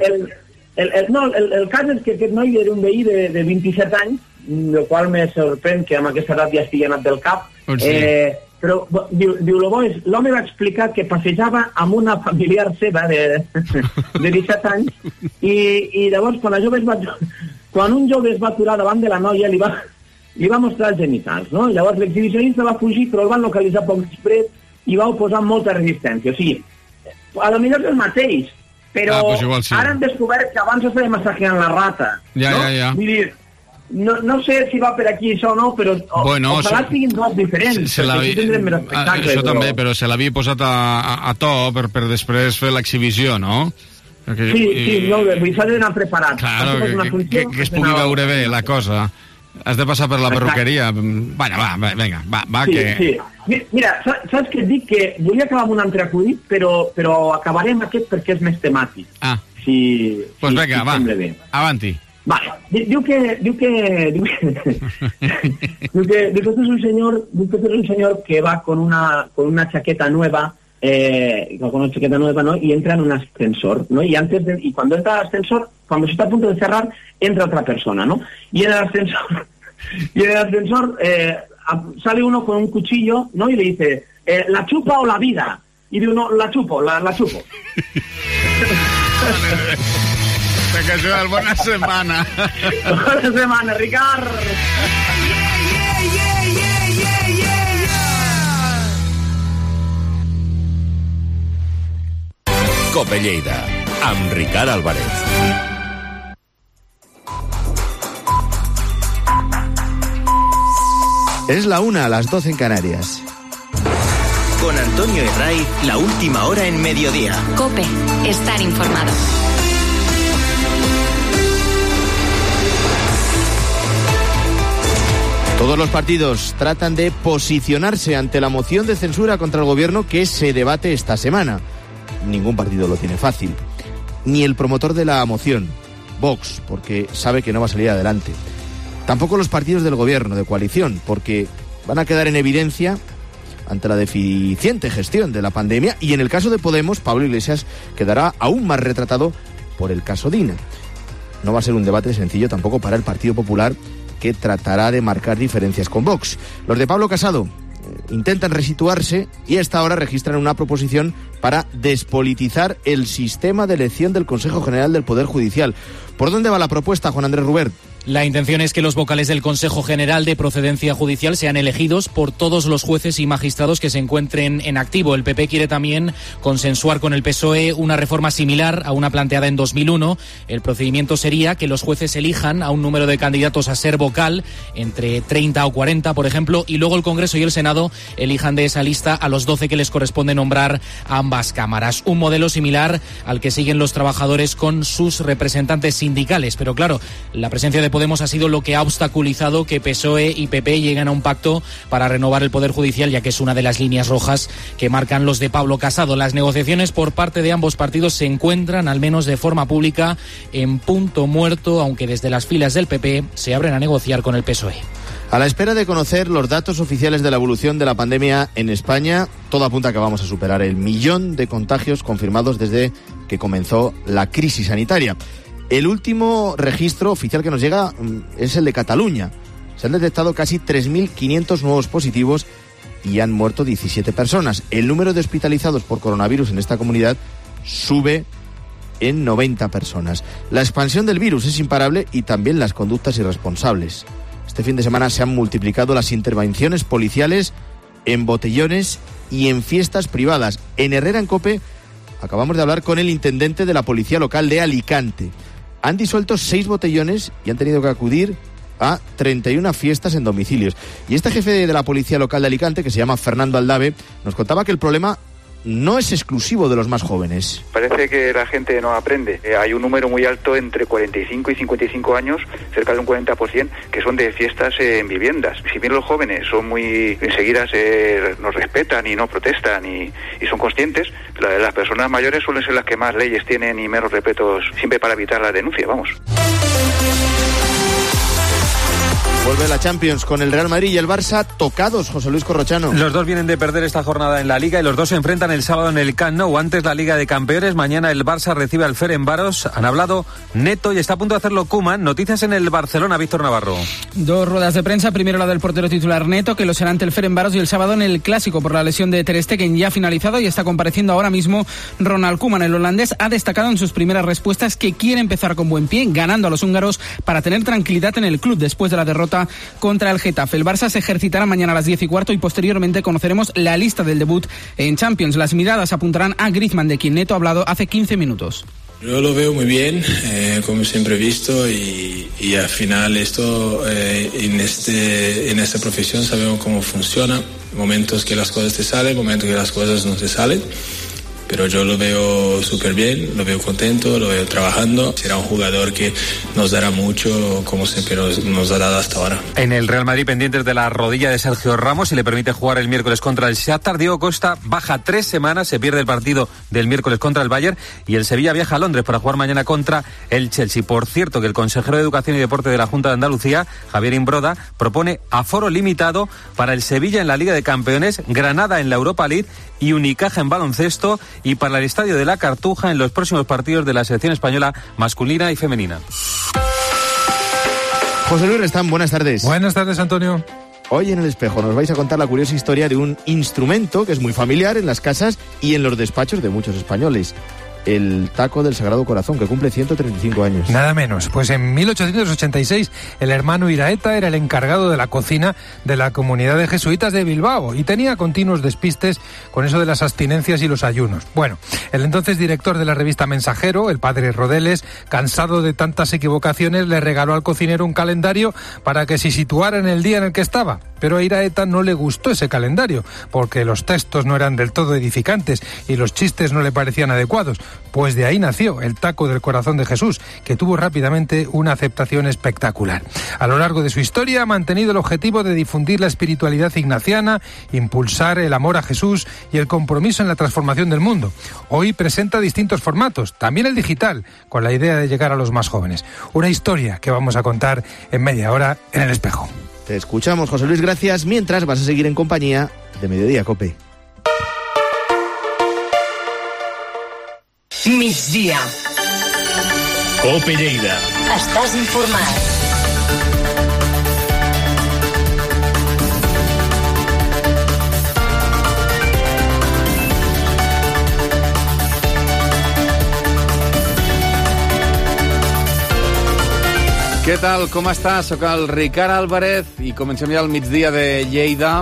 El cas és que aquest noi era un veí de 27 anys, el qual me sorprèn que amb aquesta edat ja estigui anat del cap. Però, diu, l'home va explicar que passejava amb una familiar seva de 17 anys i llavors quan un jove es va aturar davant de la noia li va mostrar els genitals, no? Llavors l'exhibicionista va fugir, però el van localitzar poc després i va oposar molta resistència. O sigui, a lo millor és el mateix, però ara han descobert que abans es feia massajeant la rata. Ja. Vull dir, no sé si va per aquí això o no, però ojalà siguin dos diferents, perquè així tindrem més espectacle. Això també, però se l'havia posat a to per després fer l'exhibició, no? Sí, molt bé, s'ha d'anar preparat. Claro, que es pugui veure bé la cosa. Has de passar per la perruqueria. Bueno, va, que... Sí. Mira, saps què et dic? Que volia acabar amb un altre acudit, però acabarem aquest perquè és més temàtic. Pues vinga, va, avanti. Vale, diu que este es un señor que va con una chaqueta nueva, ¿no? Y entra en un ascensor, ¿no? Y cuando entra al ascensor, cuando se está a punto de cerrar, entra otra persona, ¿no? Y en el ascensor Y en el ascensor sale uno con un cuchillo, ¿no? Y le dice, ¿la chupa o la vida? Y dice uno, la chupo. Que sea buena semana. Buena semana, Ricard. Cope Lleida, amb Ricard Álvarez. Es la 1, a las 12 en Canarias. Con Antonio Herray, la última hora en mediodía. Cope, estar informado. Todos los partidos tratan de posicionarse ante la moción de censura contra el gobierno que se debate esta semana. Ningún partido lo tiene fácil. Ni el promotor de la moción, Vox, porque sabe que no va a salir adelante. Tampoco los partidos del gobierno, de coalición, porque van a quedar en evidencia ante la deficiente gestión de la pandemia, y en el caso de Podemos, Pablo Iglesias quedará aún más retratado por el caso Dina. No va a ser un debate sencillo tampoco para el Partido Popular, que tratará de marcar diferencias con Vox. Los de Pablo Casado intentan resituarse y a esta hora registran una proposición para despolitizar el sistema de elección del Consejo General del Poder Judicial. ¿Por dónde va la propuesta, Juan Andrés Rubert? La intención es que los vocales del Consejo General de Procedencia Judicial sean elegidos por todos los jueces y magistrados que se encuentren en activo. El PP quiere también consensuar con el PSOE una reforma similar a una planteada en 2001. El procedimiento sería que los jueces elijan a un número de candidatos a ser vocal, entre 30 o 40, por ejemplo, y luego el Congreso y el Senado elijan de esa lista a los 12 que les corresponde nombrar a ambas cámaras. Un modelo similar al que siguen los trabajadores con sus representantes sindicales. Pero claro, la presencia de Podemos ha sido lo que ha obstaculizado que PSOE y PP lleguen a un pacto para renovar el Poder Judicial, ya que es una de las líneas rojas que marcan los de Pablo Casado. Las negociaciones por parte de ambos partidos se encuentran, al menos de forma pública, en punto muerto, aunque desde las filas del PP se abren a negociar con el PSOE. A la espera de conocer los datos oficiales de la evolución de la pandemia en España, todo apunta a que vamos a superar el 1.000.000 de contagios confirmados desde que comenzó la crisis sanitaria. El último registro oficial que nos llega es el de Cataluña. Se han detectado casi 3.500 nuevos positivos y han muerto 17 personas. El número de hospitalizados por coronavirus en esta comunidad sube en 90 personas. La expansión del virus es imparable y también las conductas irresponsables. Este fin de semana se han multiplicado las intervenciones policiales en botellones y en fiestas privadas. En Herrera en Cope acabamos de hablar con el intendente de la policía local de Alicante. Han disuelto 6 botellones y han tenido que acudir a 31 fiestas en domicilios. Y este jefe de la policía local de Alicante, que se llama Fernando Aldave, nos contaba que el problema no es exclusivo de los más jóvenes. Parece que la gente no aprende. Hay un número muy alto entre 45 y 55 años, cerca de un 40%, que son de fiestas en viviendas. Si bien los jóvenes son muy enseguida nos respetan y no protestan y son conscientes, las personas mayores suelen ser las que más leyes tienen y menos respetos, siempre para evitar la denuncia, vamos. Vuelve la Champions con el Real Madrid y el Barça tocados, José Luis Corrochano. Los dos vienen de perder esta jornada en la Liga y los dos se enfrentan el sábado en el Camp Nou. Antes la Liga de Campeones, mañana el Barça recibe al Ferencváros. Han hablado Neto y está a punto de hacerlo Koeman. Noticias en el Barcelona, Víctor Navarro. 2 ruedas de prensa, primero la del portero titular Neto, que lo será ante el Ferencváros, y el sábado en el Clásico por la lesión de Ter Stegen ya finalizado, y está compareciendo ahora mismo Ronald Koeman. El holandés ha destacado en sus primeras respuestas que quiere empezar con buen pie, ganando a los húngaros para tener tranquilidad en el club después de la derrota contra el Getafe. El Barça se ejercitará mañana a las 10:15 y posteriormente conoceremos la lista del debut en Champions. Las miradas apuntarán a Griezmann, de quien Neto ha hablado hace 15 minutos. Yo lo veo muy bien, como siempre he visto, y al final esto en esta profesión sabemos cómo funciona. Momentos que las cosas te salen, momentos que las cosas no te salen. Pero yo lo veo súper bien, lo veo contento, lo veo trabajando. Será un jugador que nos dará mucho, como siempre nos ha dado hasta ahora. En el Real Madrid, pendientes de la rodilla de Sergio Ramos, y le permite jugar el miércoles contra el Shakhtar. Diego Costa baja 3 semanas, se pierde el partido del miércoles contra el Bayern, y el Sevilla viaja a Londres para jugar mañana contra el Chelsea. Por cierto, que el consejero de Educación y Deporte de la Junta de Andalucía, Javier Imbroda, propone aforo limitado para el Sevilla en la Liga de Campeones, Granada en la Europa League y Unicaja en baloncesto, y para el Estadio de la Cartuja en los próximos partidos de la selección española masculina y femenina. José Luis Restán, buenas tardes. Buenas tardes, Antonio. Hoy en El Espejo nos vais a contar la curiosa historia de un instrumento que es muy familiar en las casas y en los despachos de muchos españoles. El taco del Sagrado Corazón, que cumple 135 años. Nada menos. Pues en 1886 el hermano Iraeta era el encargado de la cocina de la comunidad de jesuitas de Bilbao y tenía continuos despistes con eso de las abstinencias y los ayunos. Bueno, el entonces director de la revista Mensajero, el padre Rodeles, cansado de tantas equivocaciones, le regaló al cocinero un calendario para que se situara en el día en el que estaba. Pero a Iraeta no le gustó ese calendario, porque los textos no eran del todo edificantes y los chistes no le parecían adecuados. Pues de ahí nació el taco del corazón de Jesús, que tuvo rápidamente una aceptación espectacular. A lo largo de su historia ha mantenido el objetivo de difundir la espiritualidad ignaciana, impulsar el amor a Jesús y el compromiso en la transformación del mundo. Hoy presenta distintos formatos, también el digital, con la idea de llegar a los más jóvenes. Una historia que vamos a contar en media hora en El Espejo. Te escuchamos, José Luis, gracias. Mientras vas a seguir en compañía de Mediodía, COPE. Migdia. COPE Lleida. Estàs informat. Què tal, com estàs? Soc el Ricard Álvarez i comencem ja el migdia de Lleida.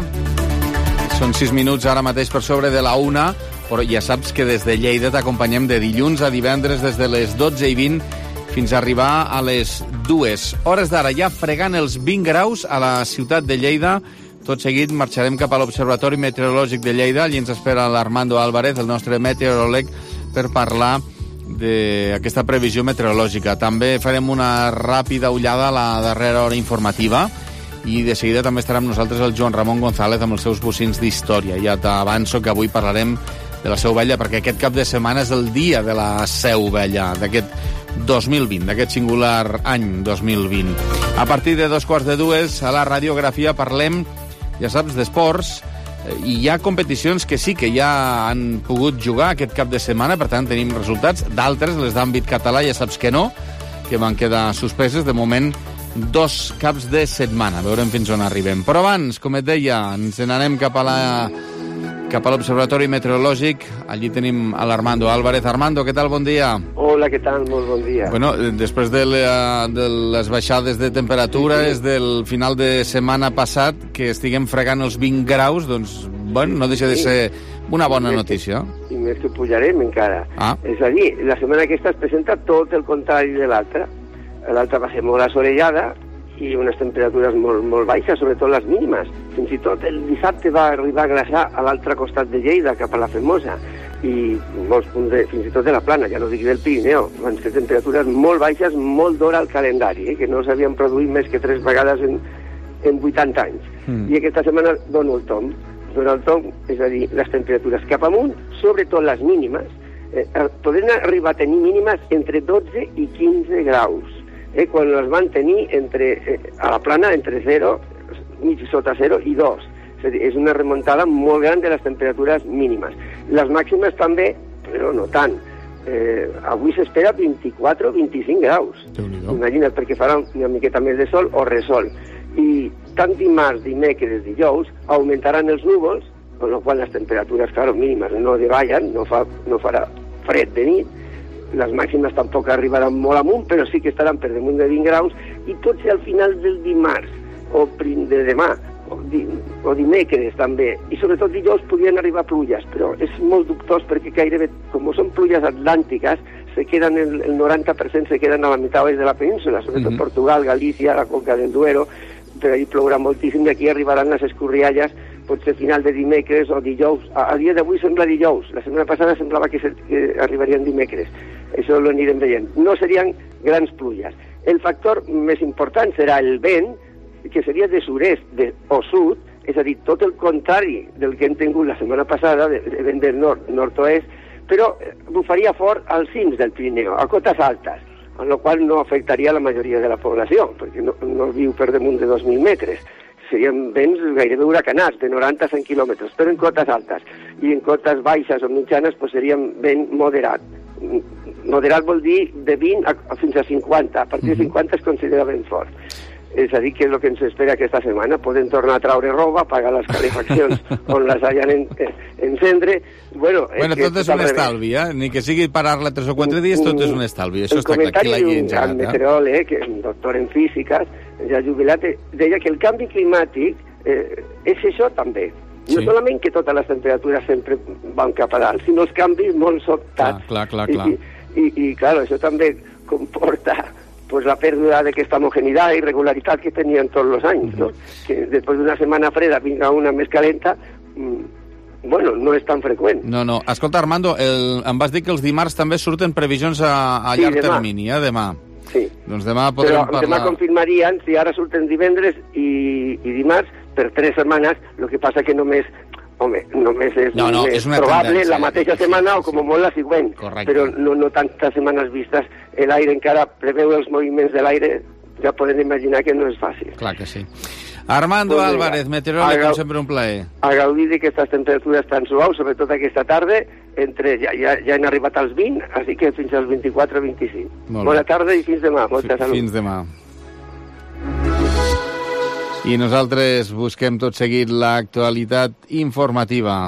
Són 6 minuts ara mateix per sobre de la 1, però ja saps que des de Lleida t'acompanyem de dilluns a divendres des de les 12:20 fins a arribar a les 2. Hores d'ara ja fregant els 20 graus a la ciutat de Lleida. Tot seguit marxarem cap a l'Observatori Meteorològic de Lleida. Allí ens espera l'Armando Álvarez, el nostre meteoròleg, per parlar d'aquesta previsió meteorològica. També farem una ràpida ullada a la darrera hora informativa i de seguida també estarà amb nosaltres el Joan Ramon González amb els seus bocins d'història. Ja t'avanço que avui parlarem de la Seu Vella perquè aquest cap de setmana és el dia de la Seu Vella d'aquest 2020, d'aquest singular any 2020. A partir de 2:15 a la radiografia parlem, ja saps, d'esports. I hi ha competicions que sí que ja han pogut jugar aquest cap de setmana, per tant tenim resultats. D'altres, les d'àmbit català, ja saps que no, que van quedar suspeses. De moment, 2 caps de setmana. Veurem fins on arribem. Però abans, com et deia, ens n'anem cap a l'Observatori Meteorològic. Allí tenim a l'Armando Álvarez. Armando, què tal? Bon dia. Hola, què tal? Molt bon dia. Bueno, després de les baixades de temperatures del final de setmana passat, que estiguem fregant els 20 graus, doncs, bueno, no deixa de ser una bona notícia. I més que pujarem encara. És a dir, la setmana aquesta es presenta tot el contrari de l'altra. L'altra va ser molt assolellada i unes temperatures molt baixes, sobretot les mínimes. Fins i tot el dissabte va arribar a glaçar a l'altre costat de Lleida, cap a la Femosa, i molts punts, fins i tot de la Plana, ja no dic del Pirineu. Van ser temperatures molt baixes, molt d'hora al calendari, que no s'havien produït més que 3 vegades en 80 anys. I aquesta setmana dono el tom. És a dir, les temperatures cap amunt, sobretot les mínimes, poden arribar a tenir mínimes entre 12 i 15 graus. Quan les van tenir a la Plana entre 0, mig sota 0 i 2. És una remuntada molt gran de les temperatures mínimes. Les màximes també, però no tant. Avui s'espera 24 o 25 graus. Imagina't, perquè farà una miqueta més de sol o resol. I tant dimarts, dimecres, dijous, augmentaran els núvols, amb la qual les temperatures, claro, mínimes no davallen, no farà fred de nit. Les màximes tampoc arribaran molt amunt, però sí que estaran per damunt de 20 graus, i potser al final del dimarts, o de demà, o dimecres també, i sobretot dijous podrien arribar pluges, però és molt dubtós perquè gairebé, com són pluges atlàntiques, el 90% se queden a la meitat oest de la península, sobretot Portugal, Galícia, la conca del Duero, per allà plourà moltíssim, i aquí arribaran les escorrialles, potser final de dimecres o dijous. A dia d'avui sembla dijous, la setmana passada semblava que arribarien dimecres. Això ho anirem veient. No serien grans pluges. El factor més important serà el vent, que seria de sud-est o sud, és a dir, tot el contrari del que hem tingut la setmana passada, de vent del nord-oest, però bufaria fort als cims del Pirineu, a cotes altes, amb la qual no afectaria la majoria de la població, perquè no viu per damunt de 2.000 metres. Serien vents gairebé huracanats, de 90 a 100 quilòmetres, però en cotes altes. I en cotes baixes o mitjanes serien vent moderat. Moderat vol dir de 20 fins a 50, a partir de 50 es considera vent fort. És a dir, que és el que ens espera aquesta setmana. Podem tornar a traure roba, pagar les calefaccions on les hayan encendre. Bueno, tot és un estalvi, ni que sigui parar-la 3 o 4 dies, tot és un estalvi. Això està clar, aquí la llei engegat. El meteoròleg, que és un doctor en físiques, ja jubilat, deia que el canvi climàtic és això també. No solament que totes les temperatures sempre van cap a dalt, sinó els canvis molt sobtats. Clar. I clar, això també comporta pues la pèrdua d'aquesta homogeneïtat i regularitat que tenien tots els anys, no? Que després d'una setmana freda vinga una més calenta, bueno, no és tan freqüent. No. Escolta, Armando, em vas dir que els dimarts també surten previsions a llarg termini, demà. Sí. Doncs demà podrem parlar... Demà confirmarien si ara surten divendres i dimarts per 3 setmanes, el que passa que només és probable la mateixa setmana o com molt la següent. Correcte. Però no tantes setmanes vistes. L'aire encara preveu els moviments de l'aire, ja podem imaginar que no és fàcil. Clar que sí. Armando Álvarez, meteoròleg, com sempre un plaer. A gaudir d'aquestes temperatures tan suaus, sobretot aquesta tarda, ja han arribat als 20, així que fins als 24-25. Bona tarda i fins demà. Molta salut. Fins demà. I nosaltres busquem tot seguit l'actualitat informativa.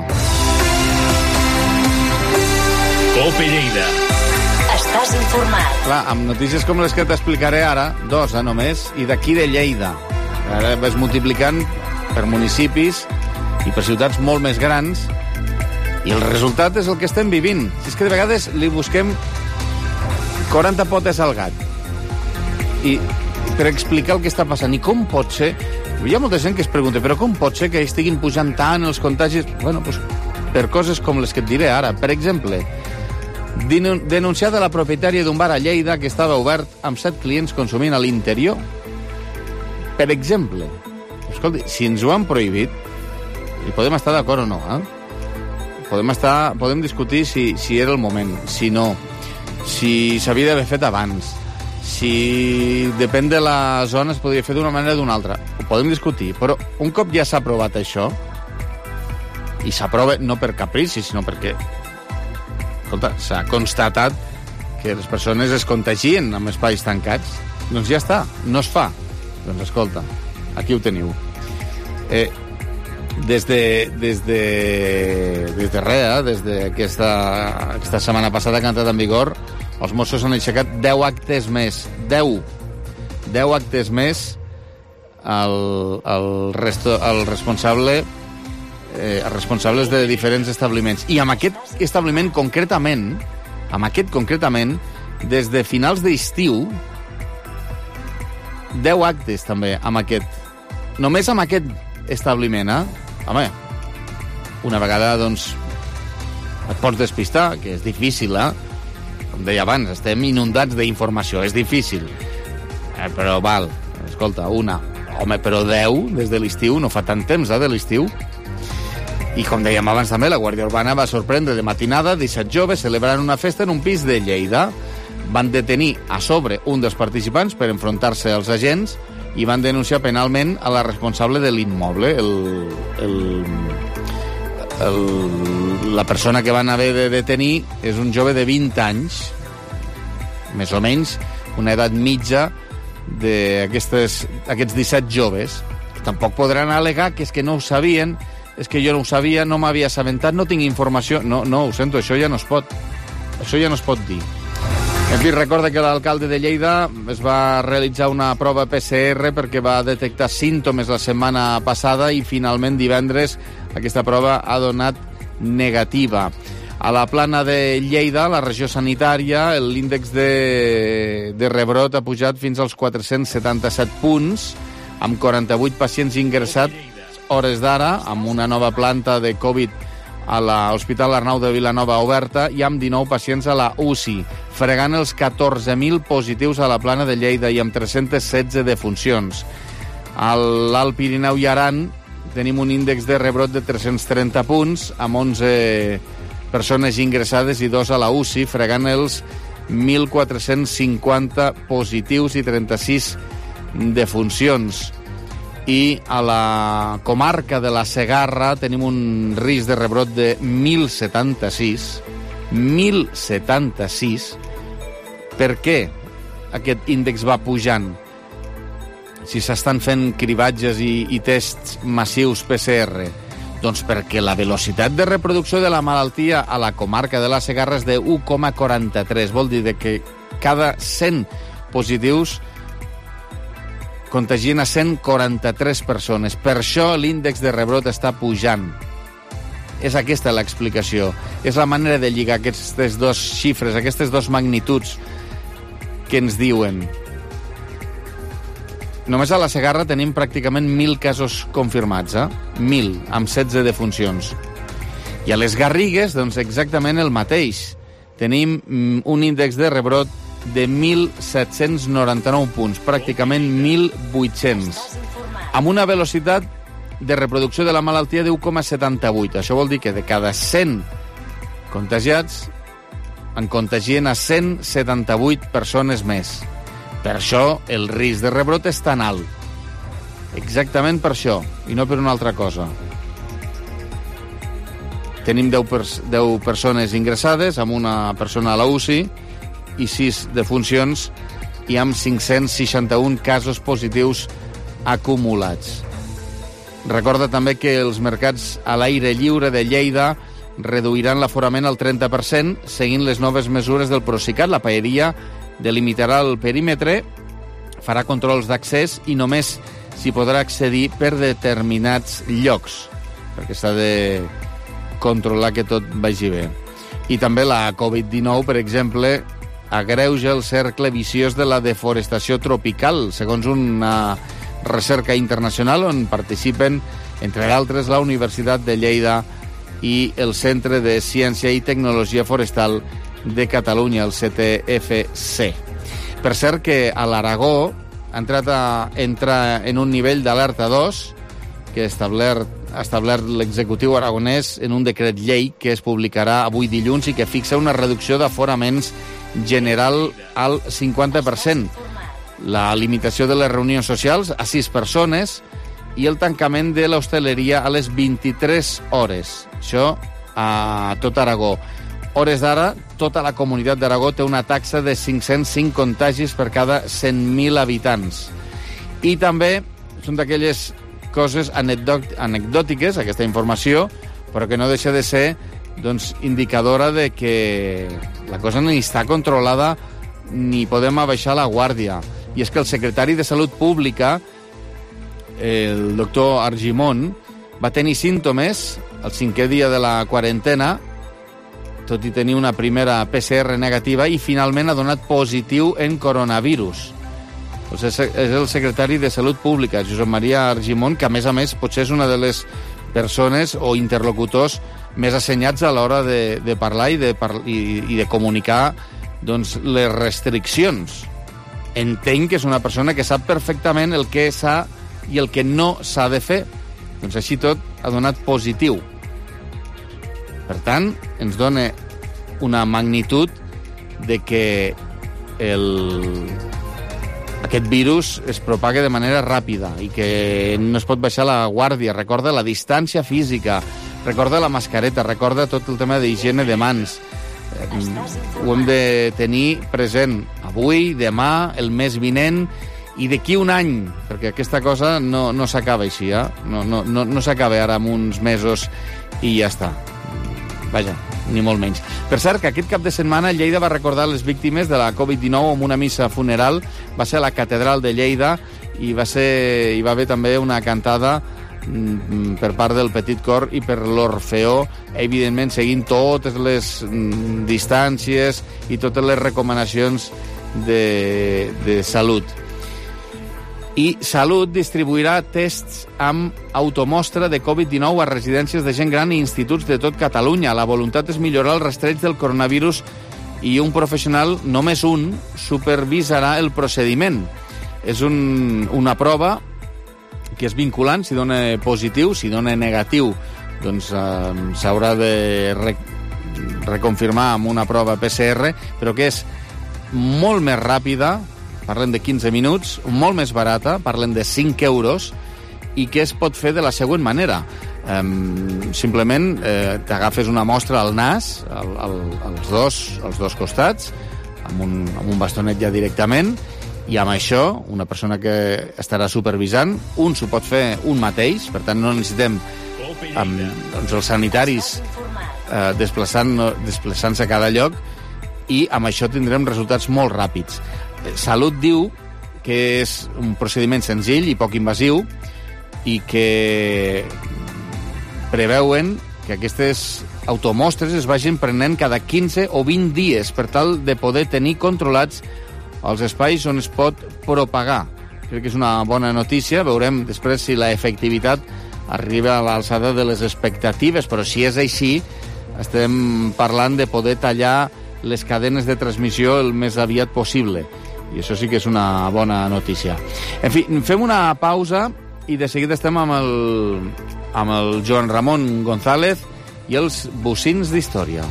COPE Lleida. Estàs informat. Clar, amb notícies com les que t'explicaré ara, 2 només, i d'aquí de Lleida. Ara vas multiplicant per municipis i per ciutats molt més grans, i el resultat és el que estem vivint. Si és que de vegades li busquem 40 potes al gat. I per explicar el que està passant. I com pot ser... Hi ha molta gent que es pregunta, però com pot ser que estiguin pujant tant els contagis? Bueno, doncs per coses com les que et diré ara. Per exemple, denunciada la propietària d'un bar a Lleida que estava obert amb 7 clients consumint a l'interior. Per exemple, escolti, si ens ho han prohibit, i podem estar d'acord o no, podem discutir si era el moment, si no, si s'havia d'haver fet abans, si depèn de la zona es podria fer d'una manera o d'una altra. Ho podem discutir, però un cop ja s'ha aprovat això, i s'aprova no per caprici, sinó perquè s'ha constatat que les persones es contagien amb espais tancats, doncs ja està, no es fa. Doncs escolta, aquí ho teniu. Des d'aquesta setmana passada que ha entrat en vigor, els Mossos han aixecat 10 actes més. 10 actes més als responsables de diferents establiments. I amb aquest establiment concretament, des de finals d'estiu, 10 actes també amb aquest. Només amb aquest establiment, Home, una vegada, doncs, et pots despistar, que és difícil, Com deia abans, estem inundats d'informació, és difícil. Però val, escolta, una. Home, però 10 des de l'estiu, no fa tant temps, de l'estiu. I com dèiem abans també, la Guàrdia Urbana va sorprendre de matinada 17 joves celebrant una festa en un pis de Lleida. Van detenir a sobre un dels participants per enfrontar-se als agents i van denunciar penalment a la responsable de l'immoble. La persona que van haver de detenir és un jove de 20 anys, més o menys, una edat mitja d'aquests 17 joves, que tampoc podran al·legar que és que no ho sabien, és que jo no ho sabia, no m'havia assabentat, no tinc informació. No, ho sento, això ja no es pot. Això ja no es pot dir. En fi, recorda que l'alcalde de Lleida es va realitzar una prova PCR perquè va detectar símptomes la setmana passada i finalment divendres aquesta prova ha donat negativa. A la plana de Lleida, la regió sanitària, l'índex de rebrot ha pujat fins als 477 punts, amb 48 pacients ingressats hores d'ara, amb una nova planta de Covid a l'Hospital Arnau de Vilanova oberta i amb 19 pacients a la UCI, fregant els 14.000 positius a la plana de Lleida i amb 316 defuncions. A l'Alt Pirineu i Aran tenim un índex de rebrot de 330 punts, amb 11 persones ingressades i 2 a la UCI, fregant els 1.450 positius i 36 defuncions. I a la comarca de la Segarra tenim un risc de rebrot de 1.076. 1.076. Per què aquest índex va pujant? si s'estan fent cribatges i tests massius PCR? Doncs perquè la velocitat de reproducció de la malaltia a la comarca de la Segarra és de 1,43. Vol dir que cada 100 positius contagien a 143 persones. Per això l'índex de rebrot està pujant. És aquesta l'explicació. És la manera de lligar aquestes dues xifres, aquestes dues magnituds que ens diuen. Només a la Segarra tenim pràcticament 1.000 casos confirmats, 1.000, amb 16 defuncions. I a les Garrigues, doncs exactament el mateix. Tenim un índex de rebrot de 1.799 punts, pràcticament 1.800, amb una velocitat de reproducció de la malaltia de 1,78. Això vol dir que de cada 100 contagiats en contagien a 178 persones més. Per això el risc de rebrot és tan alt. Exactament per això, i no per una altra cosa. Tenim 10 persones ingressades, amb una persona a la UCI, i 6 defuncions, i amb 561 casos positius acumulats. Recorda també que els mercats a l'aire lliure de Lleida reduiran l'aforament al 30%, seguint les noves mesures del Procicat. La paeria delimitarà el perímetre, farà controls d'accés i només s'hi podrà accedir per determinats llocs, perquè s'ha de controlar que tot vagi bé. I també la Covid-19, per exemple, agreuja el cercle viciós de la deforestació tropical, segons una recerca internacional on participen, entre d'altres, la Universitat de Lleida i el Centre de Ciència i Tecnologia Forestal de Catalunya, el CTFC. Per cert que a l'Aragó entra en un nivell d'alerta 2 que ha establert l'executiu aragonès en un decret llei que es publicarà avui dilluns i que fixa una reducció d'aforaments general al 50%, la limitació de les reunions socials a 6 persones i el tancament de l'hostaleria a les 23 hores. Això a tot Aragó. Hores d'ara, tota la comunitat d'Aragó té una taxa de 505 contagis per cada 100.000 habitants. I també són d'aquelles coses anecdòtiques, aquesta informació, però que no deixa de ser indicadora de que la cosa ni està controlada ni podem abaixar la guàrdia. I és que el secretari de Salut Pública, el doctor Argimon, va tenir símptomes el 5è dia de la quarantena, tot i tenir una primera PCR negativa, i finalment ha donat positiu en coronavirus. És el secretari de Salut Pública, Josep Maria Argimon, que a més potser és una de les persones o interlocutors més assenyats a l'hora de parlar i de comunicar les restriccions. Entenc que és una persona que sap perfectament el que s'ha i el que no s'ha de fer. Doncs així tot ha donat positiu. Per tant, ens dona una magnitud de que aquest virus es propaga de manera ràpida i que no es pot baixar la guàrdia. Recorda la distància física, recorda la mascareta, recorda tot el tema d'higiene de mans. Ho hem de tenir present avui, demà, el mes vinent i d'aquí un any, perquè aquesta cosa no s'acaba així, no s'acaba ara en uns mesos i ja està. Vaja, ni molt menys. Per cert, que aquest cap de setmana Lleida va recordar les víctimes de la Covid-19 amb una missa funeral. Va ser a la Catedral de Lleida i hi va haver també una cantada per part del Petit Cor i per l'Orfeó, evidentment seguint totes les distàncies i totes les recomanacions de salut. I Salut distribuirà tests amb automostra de Covid-19 a residències de gent gran i instituts de tot Catalunya. La voluntat és millorar el rastreig del coronavirus i un professional, només un, supervisarà el procediment. És una prova que és vinculant, si dona positiu, si dona negatiu, doncs s'haurà de reconfirmar amb una prova PCR, però que és molt més ràpida, parlem de 15 minuts, molt més barata, parlem de 5 euros, i que es pot fer de la següent manera. Simplement t'agafes una mostra al nas, als dos costats, amb un bastonet ja directament, I amb això, una persona que estarà supervisant, un s'ho pot fer un mateix, per tant no necessitem doncs els sanitaris desplaçant-se a cada lloc, i amb això tindrem resultats molt ràpids. Salut diu que és un procediment senzill i poc invasiu i que preveuen que aquestes automostres es vagin prenent cada 15 o 20 dies per tal de poder tenir controlats els espais on es pot propagar. Crec que és una bona notícia. Veurem després si la efectivitat arriba a l'alçada de les expectatives, però si és així, estem parlant de poder tallar les cadenes de transmissió el més aviat possible. I això sí que és una bona notícia. En fi, fem una pausa i de seguida estem amb el Joan Ramon González y els bocins d'història.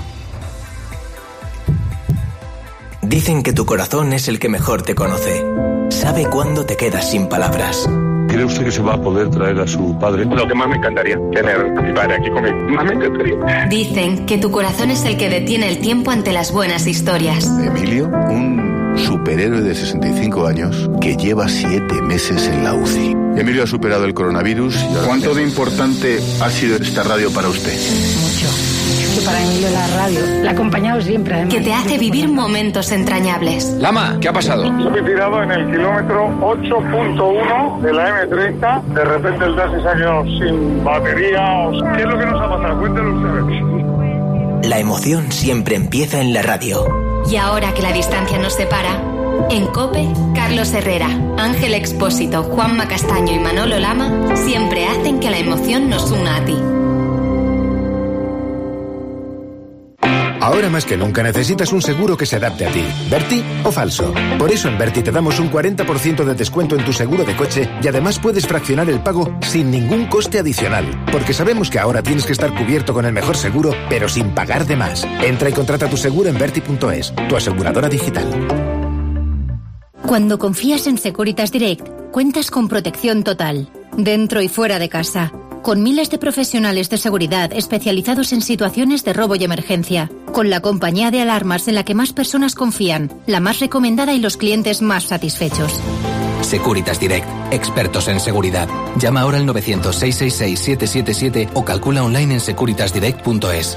Dicen que tu corazón es el que mejor te conoce. Sabe cuándo te quedas sin palabras. ¿Cree usted que se va a poder traer a su padre? Lo que más me encantaría, tener a mi padre aquí conmigo. Más me encantaría. Dicen que tu corazón es el que detiene el tiempo ante las buenas historias. Emilio, un superhéroe de 65 años que lleva 7 meses en la UCI. Emilio ha superado el coronavirus. ¿Cuánto de importante ha sido esta radio para usted? Mucho. Que para Emilio la radio la ha acompañado siempre. Además. Que te hace vivir momentos entrañables. Lama, ¿qué ha pasado? Se ha tirado en el kilómetro 8.1 de la M30. De repente el taxi se ha quedado sin batería. ¿Qué es lo que nos ha pasado? Cuéntenlo ustedes. La emoción siempre empieza en la radio. Y ahora que la distancia nos separa, en COPE, Carlos Herrera, Ángel Expósito, Juanma Castaño y Manolo Lama siempre hacen que la emoción nos una a ti. Ahora más que nunca necesitas un seguro que se adapte a ti. ¿Berti o falso? Por eso en Berti te damos un 40% de descuento en tu seguro de coche y además puedes fraccionar el pago sin ningún coste adicional. Porque sabemos que ahora tienes que estar cubierto con el mejor seguro, pero sin pagar de más. Entra y contrata tu seguro en Berti.es, tu aseguradora digital. Cuando confías en Securitas Direct, cuentas con protección total, dentro y fuera de casa, con miles de profesionales de seguridad especializados en situaciones de robo y emergencia, con la compañía de alarmas en la que más personas confían, la más recomendada y los clientes más satisfechos. Securitas Direct, expertos en seguridad. Llama ahora al 900-666-777 o calcula online en securitasdirect.es.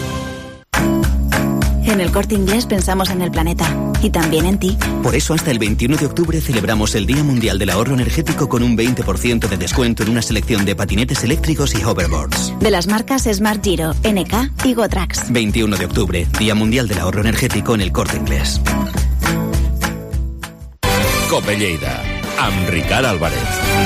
En el Corte Inglés pensamos en el planeta y también en ti. Por eso hasta el 21 de octubre celebramos el Día Mundial del Ahorro Energético con un 20% de descuento en una selección de patinetes eléctricos y hoverboards. De las marcas Smart Giro, NK y Gotrax. 21 de octubre, Día Mundial del Ahorro Energético en el Corte Inglés. Cope Lleida, amb Ricard Álvarez.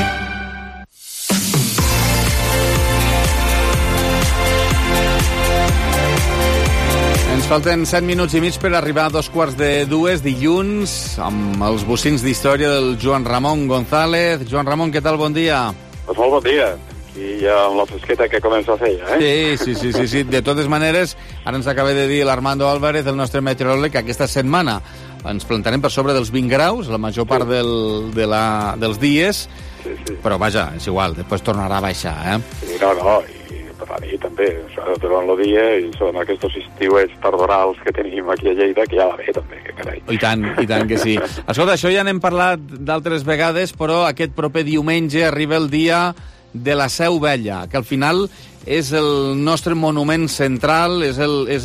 Ens falten 7 minuts i mig per arribar a 2:45 dilluns amb els bocins d'història del Joan Ramon González. Joan Ramon, què tal? Bon dia. Pues molt bon dia. I ja amb la fresqueta que comença a fer, Sí. De totes maneres, ara ens acaba de dir l'Armando Álvarez, el nostre meteoròleg, que aquesta setmana ens plantarem per sobre dels 20 graus, la major part dels dies, però vaja, és igual, després tornarà a baixar, Sí, no, i per la nit també, durant el dia, i són aquests estiuets tardorals que tenim aquí a Lleida, que ja va bé també, que carai. I tant que sí. Escolta, això ja n'hem parlat d'altres vegades, però aquest proper diumenge arriba el dia de la Seu Vella, que al final és el nostre monument central, és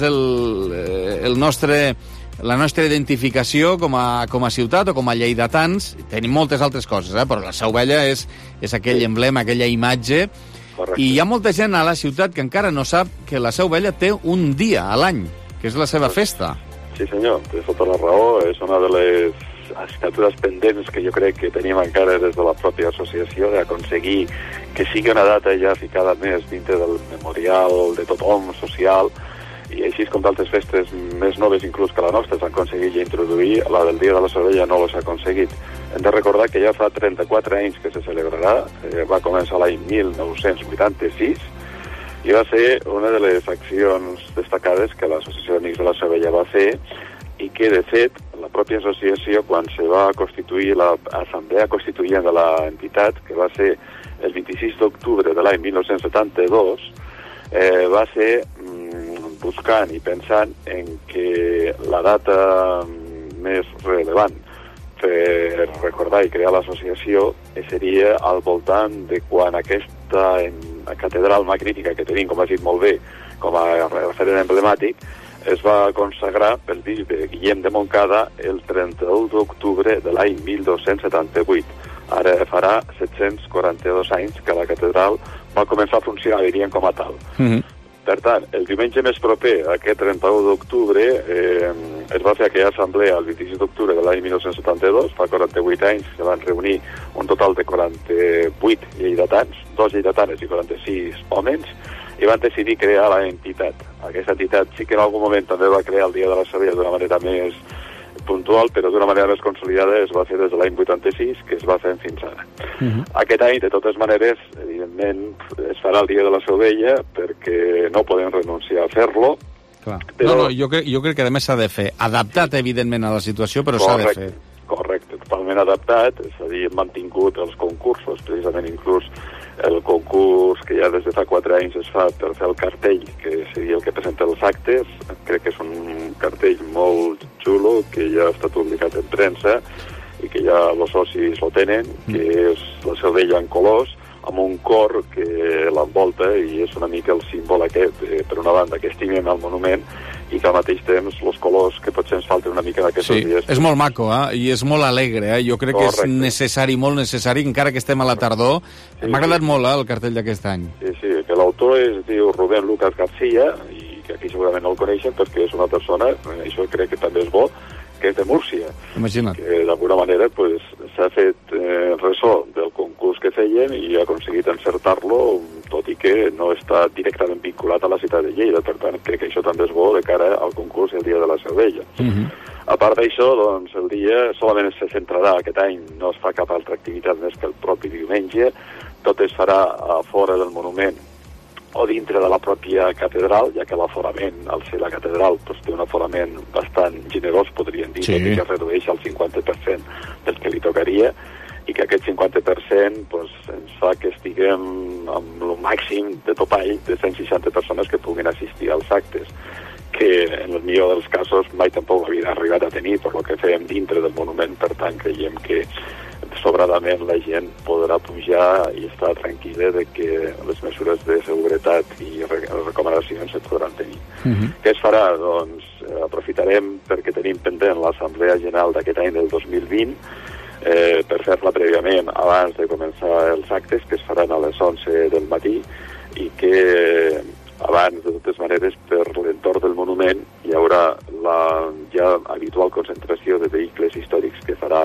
la nostra identificació com a ciutat o com a lleidatans. Tenim moltes altres coses, però la Seu Vella és aquell emblema, aquella imatge. Correcte. I hi ha molta gent a la ciutat que encara no sap que la Seu Vella té un dia a l'any, que és la seva festa. Sí, senyor, té tota la raó. És una de les assignatures pendents que jo crec que tenim encara des de la pròpia associació, d'aconseguir que sigui una data ja ficada més dintre del memorial de tothom, social, i així com d'altres festes més noves inclús que la nostra s'han aconseguit ja introduir, la del Dia de la Seu Vella no s'ha aconseguit. Hem de recordar que ja fa 34 anys que se celebrarà, va començar l'any 1986, i va ser una de les accions destacades que l'Associació d'Amics de la Seu Vella va fer, i que, de fet, la pròpia associació, quan se va constituir l'assemblea constituent de l'entitat, que va ser el 26 d'octubre de l'any 1972, va ser buscant i pensant en que la data més rellevant per recordar i crear l'associació seria al voltant de quan aquesta catedral magnífica que tenim, com has dit molt bé, com a referent emblemàtic, es va consagrar pel bisbe Guillem de Montcada el 31 d'octubre de l'any 1278. Ara farà 742 anys que la catedral va començar a funcionar, diríem, com a tal. Per tant, el diumenge més proper, aquest 31 d'octubre, es va fer aquella assemblea el 26 d'octubre de l'any 1972, fa 48 anys, se van reunir un total de 48 lleidatans, 2 lleidatanes i 46 homes, i van decidir crear l'entitat. Aquesta entitat sí que en algun moment també va crear el Dia de la Saber d'una manera més puntual, però d'una manera més consolidada es va fer des de l'any 86, que es va fer fins ara. Aquest any, de totes maneres, evidentment, es farà el Dia de la Sauvella, perquè no podem renunciar a fer-lo. Però... jo crec que a més s'ha de fer, adaptat, evidentment, a la situació, però s'ha de fer. Correcte, totalment adaptat, és a dir, hem mantingut els concursos, precisament inclús el concurs que ja des de fa 4 anys es fa per fer el cartell, que seria el que presenta els actes. Crec que és un cartell molt xulo, que ja ha estat publicat en premsa i que ja els socis lo tenen, que és la Sauvella en colors, amb un cor que l'envolta i és una mica el símbol aquest, per una banda, que estimem el monument i que al mateix temps els colors que potser ens falten una mica en aquests dies. És molt maco, i és molt alegre, Jo crec que és necessari, molt necessari, encara que estem a la tardor. M'ha agradat molt el cartell d'aquest any. Sí, que l'autor es diu Rubén Lucas García, i que aquí segurament no el coneixen perquè és una persona, això crec que també és bo, que és de Múrcia. Imagina't. Que d'alguna manera s'ha fet ressò del concurs que feien i ha aconseguit encertar-lo, tot i que no està directament vinculat a la ciutat de Lleida. Per tant, crec que això també és bo de cara al concurs el Dia de la Sauvella. A part d'això, doncs, el dia solament se centrarà aquest any, no es fa cap altra activitat més que el propi diumenge, tot es farà a fora del monument o dintre de la pròpia catedral, ja que l'aforament, al ser la catedral, doncs, té un aforament bastant generós, podríem dir, tot i que es redueix al 50% del que li tocaria, i que aquest 50% doncs, ens fa que estiguem amb el màxim de topall de 160 persones que puguin assistir als actes, que en el millor dels casos mai tampoc l'havien arribat a tenir, per lo que fèiem dintre del monument. Per tant, creiem que sobradament la gent podrà pujar i estar tranquil·la de que les mesures de seguretat i les recomanacions es podran tenir. Què es farà? Doncs aprofitarem perquè tenim pendent l'Assemblea General d'aquest any del 2020 per fer-la prèviament abans de començar els actes, que es faran a les 11 del matí, i que abans, de totes maneres, per l'entorn del monument hi haurà la ja habitual concentració de vehicles històrics que fa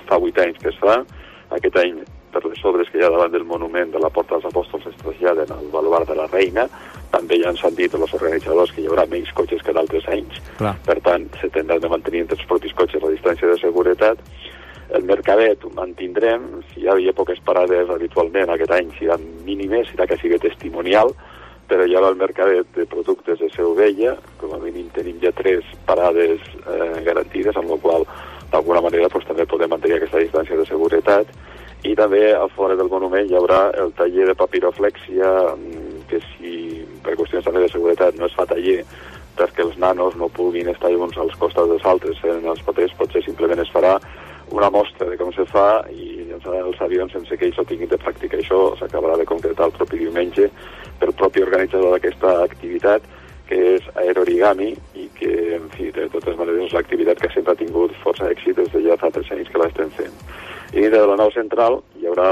8 anys que es fa. Aquest any, per les obres que hi ha davant del monument de la Porta dels Apòstols, es traslladen al baluard de la Reina. També ja ens han dit els organitzadors que hi haurà menys cotxes que d'altres anys. Per tant, se tindran de mantenir entre els propis cotxes la distància de seguretat. El Mercadet ho mantindrem. Si hi havia poques parades habitualment, aquest any seran mínimes, serà quasi testimonial, però hi haurà el Mercadet de productes de Sauvella, com a mínim tenim ja 3 parades garantides, amb la qual d'alguna manera també podem mantenir aquesta distància de seguretat. I també a fora del monument hi haurà el taller de papiroflèxia, que si per qüestions també de seguretat no es fa taller perquè els nanos no puguin estar uns als costats dels altres en els papers, potser simplement es farà una mostra de com se fa i llançaran els avions sense que ells ho tinguin de practicar. Això s'acabarà de concretar el propi diumenge pel propi organitzador d'aquesta activitat, que és Aerorigami, i que, en fi, de totes maneres és l'activitat que sempre ha tingut força èxit des de ja fa 3 anys que l'estem fent. I dintre de la nau central hi haurà,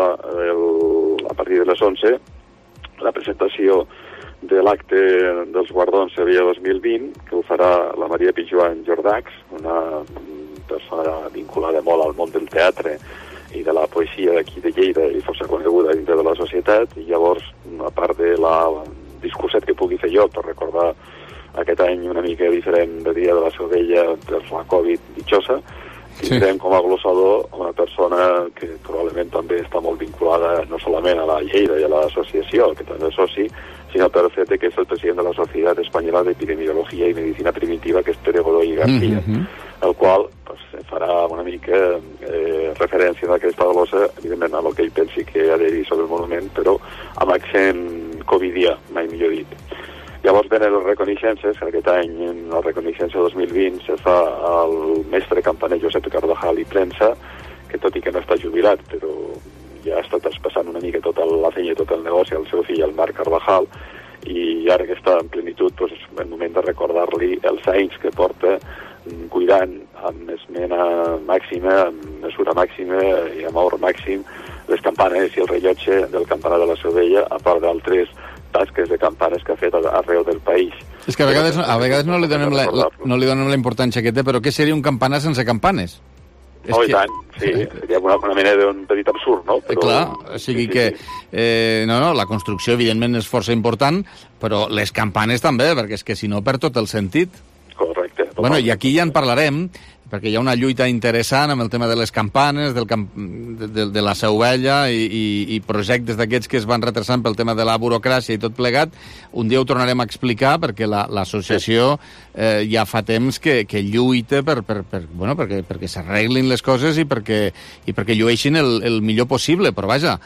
a partir de les 11, la presentació de l'acte dels guardons Sevilla 2020, que ho farà la Maria Pijuan Jordax, una persona vinculada molt al món del teatre i de la poesia d'aquí de Lleida i força coneguda dintre de la societat. I llavors, a part de la discurset que pugui fer jo per recordar aquest any una mica diferent de Dia de la Sauvella per la Covid ditjosa, tindrem com a glossador una persona que probablement també està molt vinculada no solament a la Lleida i a l'associació, que també és soci, sinó per el fet que és el president de la Societat Espanyola d'Epidemiologia i Medicina Primitiva, que és Pere Godoy García, el qual farà una mica referència d'aquesta glossa, evidentment, a el que ell pensi que ha de dir sobre el monument, però amb accent covidià, mai millor dit. Llavors venen les reconeixences, que aquest any la reconeixença 2020 se fa al mestre campaner Josep Cardojal i Premsa, que tot i que no està jubilat, però ja està traspassant una mica tota la feina i tot el negoci al seu fill, el Marc Carvajal, i ara que està en plenitud, doncs és el moment de recordar-li els anys que porta cuidant amb esmena màxima, amb mesura màxima i amb amor màxim les campanes i el rellotge del campanar de la Seu Vella, a part d'altres tasques de campanes que ha fet arreu del país. És que a vegades no li donem la importància que té, però què seria un campanar sense campanes? Oh, i tant, sí, seria una mena d'un petit absurd, no? Però... Clar, o sigui que... No, la construcció evidentment és força important, però les campanes també, perquè és que si no perd tot el sentit. Correcte. Bueno, i aquí ja en parlarem, perquè hi ha una lluita interessant amb el tema de les campanes, de la Seu Vella i projectes d'aquests que es van retrasant pel tema de la burocràcia i tot plegat. Un dia ho tornarem a explicar, perquè l'associació ja fa temps que lluita perquè s'arreglin les coses i perquè llueixin el millor possible, però vaja,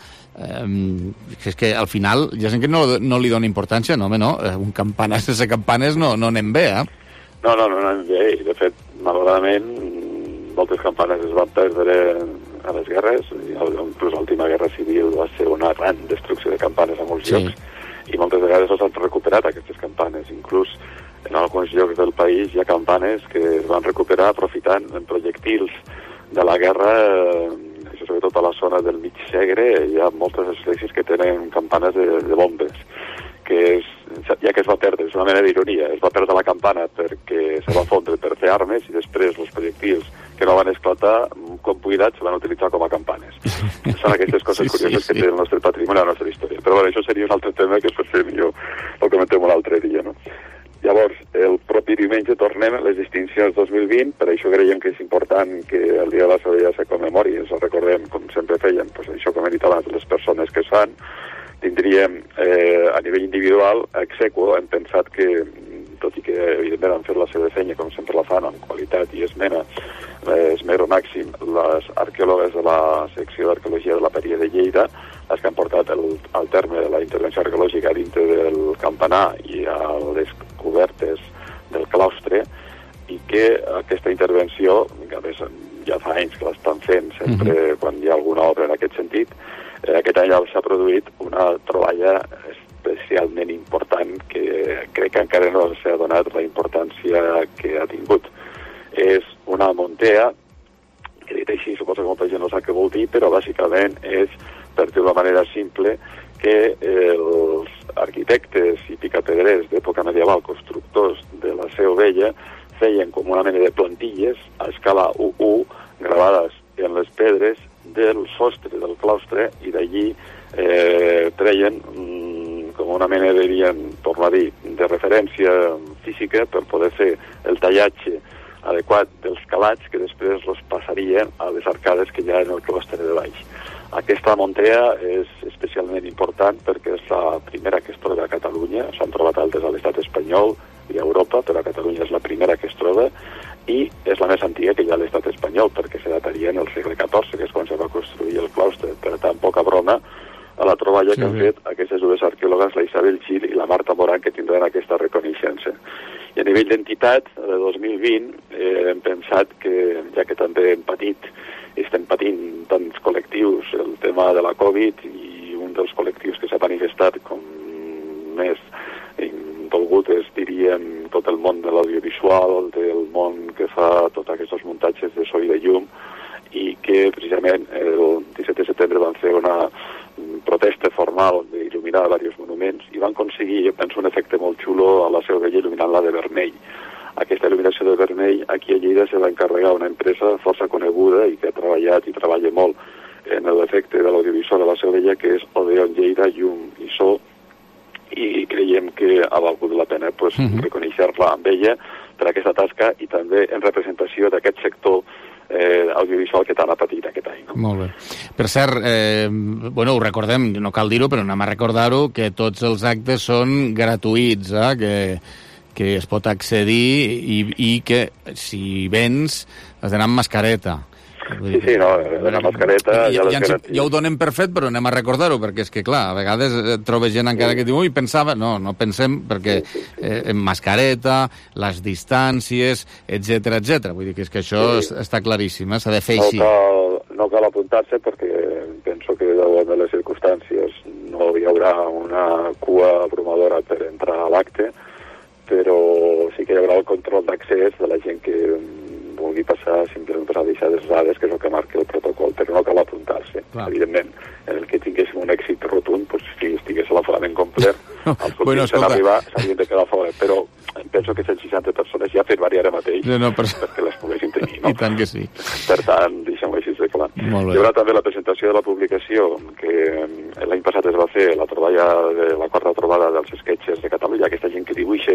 és que al final hi ha gent que no li dona importància, no, home, no, un campanar sense campanes no anem bé, eh? No anem bé, i de fet, malauradament, moltes campanes es van perdre a les guerres, inclús l'última guerra civil va ser una gran destrucció de campanes a molts llocs, i moltes vegades no s'han recuperat aquestes campanes. Inclús en alguns llocs del país hi ha campanes que es van recuperar aprofitant en projectils de la guerra, això sobretot a la zona del Mig Segre, hi ha moltes esglésies que tenen campanes de bombes, ja que es va perdre, és una mena d'ironia, es va perdre la campana perquè se va fondre per fer armes i després els projectils que no van esclatar, com buidats, se van utilitzar com a campanes. Són aquestes coses curioses que té el nostre patrimoni, la nostra història. Però bueno, això seria un altre tema que potser millor ho comentem un altre dia, no? Llavors, el propi diumenge tornem a les distincions 2020, per això creiem que és important que el Dia de la Seu Vella se commemori, ens ho recordem, com sempre feien, doncs això com he dit abans, les persones que es fan. Tindríem a nivell individual exequo, hem pensat que, tot i que evidentment han fet la seva feina com sempre la fan, amb qualitat i esmero màxim, les arqueòlogues de la secció d'arqueologia de la Paria de Lleida, les que han portat al terme de la intervenció arqueològica dintre del campanar i a les cobertes del claustre, i que aquesta intervenció, que a més ja fa anys que l'estan fent sempre quan hi ha alguna obra en aquest sentit, aquest any s'ha produït una troballa especialment important que crec que encara no s'ha donat la importància que ha tingut. És una montea, que dit així suposo que molta gent no sap què vol dir, però bàsicament és, per dir-ho d'una manera simple, que els arquitectes i picapedrers d'època medieval, constructors de la Seu Vella, feien com una mena de plantilles a escala 1:1 gravades en les pedres del sostre del claustre, i d'allí treien com una mena, torno a dir, de referència física per poder fer el tallatge adequat dels calats que després els passarien a les arcades que hi ha en el claustre de baix. Aquesta montea és especialment important perquè és la primera que es troba a Catalunya, s'han trobat altres a l'estat espanyol i a Europa, però a Catalunya és la primera que es troba, i és la més antiga que hi ha a l'estat espanyol, perquè se dataria en el segle XIV, que és quan se va construir el claustre. Per tant, poca broma a la troballa que han fet aquestes dues arqueòlogues, la Isabel Gil i la Marta Moran, que tindran aquesta reconeixença. I a nivell d'entitat, de 2020, hem pensat que, ja que també estem patint tants col·lectius el tema de la Covid, i un dels col·lectius que s'ha manifestat com més volgut és, diríem, tot el món de l'audiovisual, del món que fa tots aquests muntatges de so i de llum, i que precisament el 17 de setembre van fer una protesta formal d'il·luminar diversos monuments i van aconseguir, jo penso, un efecte molt xulo a la Seu Vella il·luminant-la de vermell. Aquesta il·luminació de vermell aquí a Lleida se va encarregar una empresa força coneguda i que ha treballat i treballa molt en l'efecte de l'audiovisual de la Seu Vella, que és Odeon Lleida, Llum i So, i creiem que ha valgut la pena reconèixer-la amb ella per aquesta tasca i també en representació d'aquest sector audiovisual que tant ha patit aquest any. No? Molt bé. Per cert, ho recordem, no cal dir-ho, però anem a recordar-ho, que tots els actes són gratuïts, que es pot accedir i que si vens has d'anar amb mascareta. Sí, no, la mascareta... Ja ho donem per fet, però anem a recordar-ho, perquè és que, clar, a vegades trobes gent encara que diu, ui, pensava... No pensem, perquè mascareta, les distàncies, etc. Vull dir que és que això està claríssim, s'ha de fer així. No cal apuntar-se, perquè penso que de les circumstàncies no hi haurà una cua abrumadora per entrar a l'acte, però sí que hi haurà el control d'accés de la gent que vulgui passar simplement per a deixar les dades, que és el que marca el protocol, però no cal apuntar-se. Evidentment, en el que tinguéssim un èxit rotund, si estigués a l'aforament complet, els últims en arribar s'havien de quedar fora, però penso que 160 persones ja fet variar ara mateix perquè les poguessin tenir, no? I tant que sí. Per tant, deixem-ho així de clar. Hi haurà també la presentació de la publicació, que l'any passat es va fer la quarta trobada dels sketches de Catalunya, aquesta gent que dibuixa,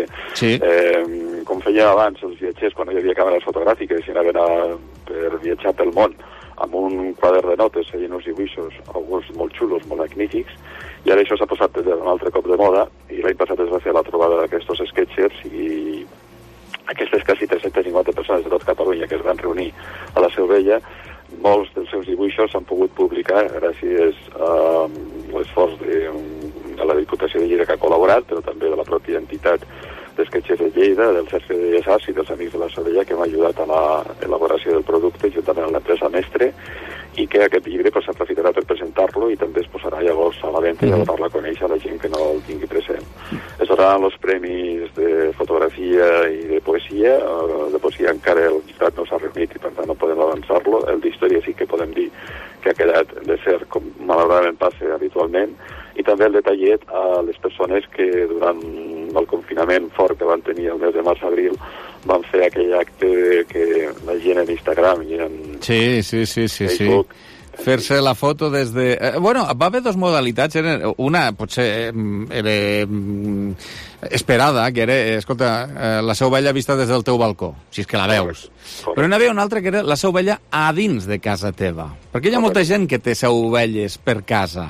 com feia abans els viatgers quan no hi havia càmeres fotogràfiques i anaven per viatjar pel món amb un quadern de notes, feien uns dibuixos, alguns molt xulos, molt magnífics, i ara això s'ha posat un altre cop de moda, i l'any passat es va fer la trobada d'aquests sketchers, i aquestes quasi 350 persones de tot Catalunya que es van reunir a la Seu Vella, molts dels seus dibuixos s'han pogut publicar gràcies a l'esforç de la Diputació de Lleida que ha col·laborat, però també de la pròpia entitat d'Sketchers de Lleida, del Cercle de Belles Arts i dels Amics de la Seu Vella, que m'ha ajudat a l'elaboració del producte juntament amb l'empresa Mestre, i que aquest llibre s'aprofitarà per presentar-lo i també es posarà llavors a la venda i a donar-la a conèixer a la gent que no el tingui present. Es donaran els premis de fotografia i de poesia. De poesia encara el llistat no s'ha reunit i per tant no podem avançar-lo. El d'història sí que podem dir que ha quedat de ser com malauradament passa habitualment, i també el detallet a les persones que durant el confinament fort que van tenir el mes de març-abril van fer aquell acte que la gent en Instagram i en Facebook... Fer-se la foto des de... Bueno, va haver dos modalitats. Una, potser, era esperada, que era, escolta, la Seu Vella vista des del teu balcó, si és que la veus. Però n'hi havia una altra que era la Seu Vella a dins de casa teva. Perquè hi ha molta gent que té Seu Velles per casa.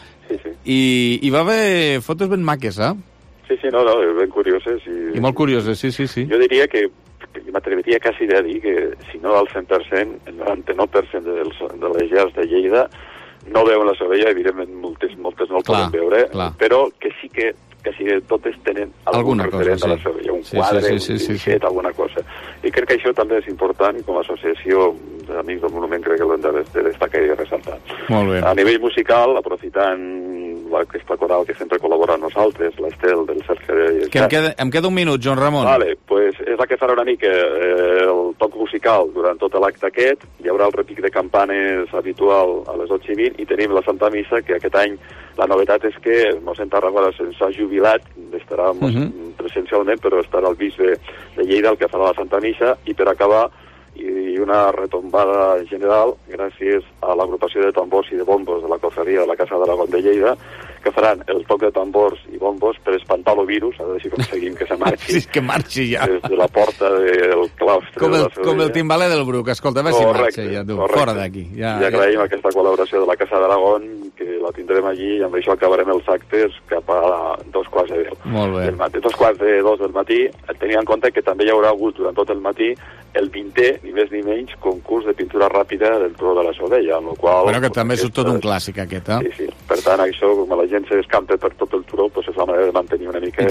I va haver fotos ben maques, eh? Sí, no, ben curioses. I molt curioses, sí. Jo diria que m'atreviria quasi a dir que, si no al 100%, el 99% de les llars de Lleida no veuen la Seu Vella, evidentment moltes no el poden veure, però que sí que totes tenen algun referent a la Seu Vella, un quadre, un dibuixet, alguna cosa. I crec que això també és important, com a associació d'Amics del Monument, crec que l'hem de destacar i de ressaltar. Molt bé. A nivell musical, aprofitant aquesta coral que sempre col·labora amb nosaltres, l'Estel del Cercle de Belles Arts. Que em queda un minut, Joan Ramon. Vale, pues és la que farà una mica el toc musical durant tot l'acte aquest. Hi haurà el repic de campanes habitual a les 8:20 i tenim la Santa Missa, que aquest any la novetat és que el mossèn Tarragona se'ns ha jubilat, estarà presencialment, però estarà el bisbe de Lleida el que farà la Santa Missa, i per acabar i una retombada general gràcies a l'agrupació de tambors i de bombos de la cofreria de la Casa d'Aragón de Lleida, que faran el toc de tambors i bombos per espantar el virus, a veure si aconseguim que se marxi. Sí, que marxi ja. Des de la porta del claustre. Com el timbaler del Bruc, escolta, a veure si marxa ja, tu, fora d'aquí. I agraïm aquesta col·laboració de la Casa d'Aragón, que la tindrem allí, i amb això acabarem els actes cap a 2:15. Molt bé. 2:15 del matí, tenint en compte que també hi haurà hagut durant tot el matí el 20è, ni més ni menys, concurs de pintura ràpida del Turó de la Seu Vella, amb el qual... Bueno, que també és tot un clàssic, aquest, eh? Sí. Per tant, això, com la gent s'escampa per tot el turó, doncs és la manera de mantenir una mica...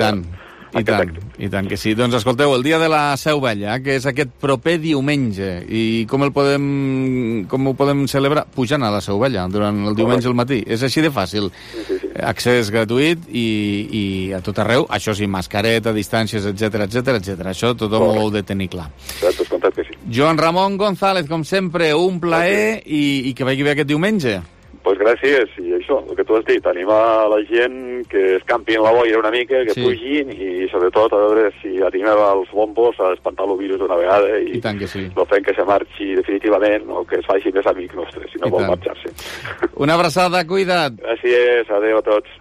I tant que sí. Doncs escolteu, el dia de la Seu Vella, que és aquest proper diumenge, i com ho podem celebrar? Pujant a la Seu Vella durant el diumenge al matí. És així de fàcil. Accés gratuït i a tot arreu, això sí, mascareta, distàncies, etc. Això tothom ho heu de tenir clar. Joan Ramon González, com sempre, un plaer, i que vagi bé aquest diumenge. Pues gràcies, i això, el que tu has dit, animar la gent que escampi en la boira una mica, que pugin, i sobretot a veure si animem els bombos a espantar el virus d'una vegada i no fem que se marxi definitivament o que es faci més amic nostre, si no vol marxar-se. Una abraçada, cuida't. Gràcies, adeu a tots.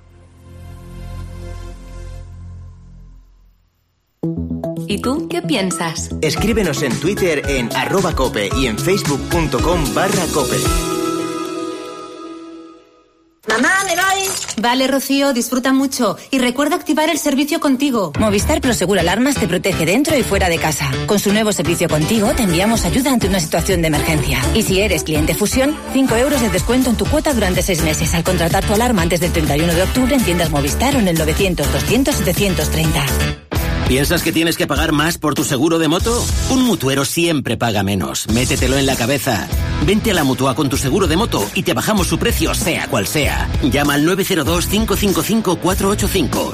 ¿Y tú qué piensas? Escríbenos en Twitter en @cope y en facebook.com/cope. Mamá, me voy. Vale, Rocío, disfruta mucho. Y recuerda activar el servicio Contigo. Movistar Prosegur Alarmas te protege dentro y fuera de casa. Con su nuevo servicio Contigo te enviamos ayuda ante una situación de emergencia. Y si eres cliente Fusión, 5 euros de descuento en tu cuota durante 6 meses al contratar tu alarma antes del 31 de octubre en tiendas Movistar o en el 900-200-730. ¿Piensas que tienes que pagar más por tu seguro de moto? Un mutuero siempre paga menos. Métetelo en la cabeza. Vente a la Mutua con tu seguro de moto y te bajamos su precio sea cual sea. Llama al 902-555-485.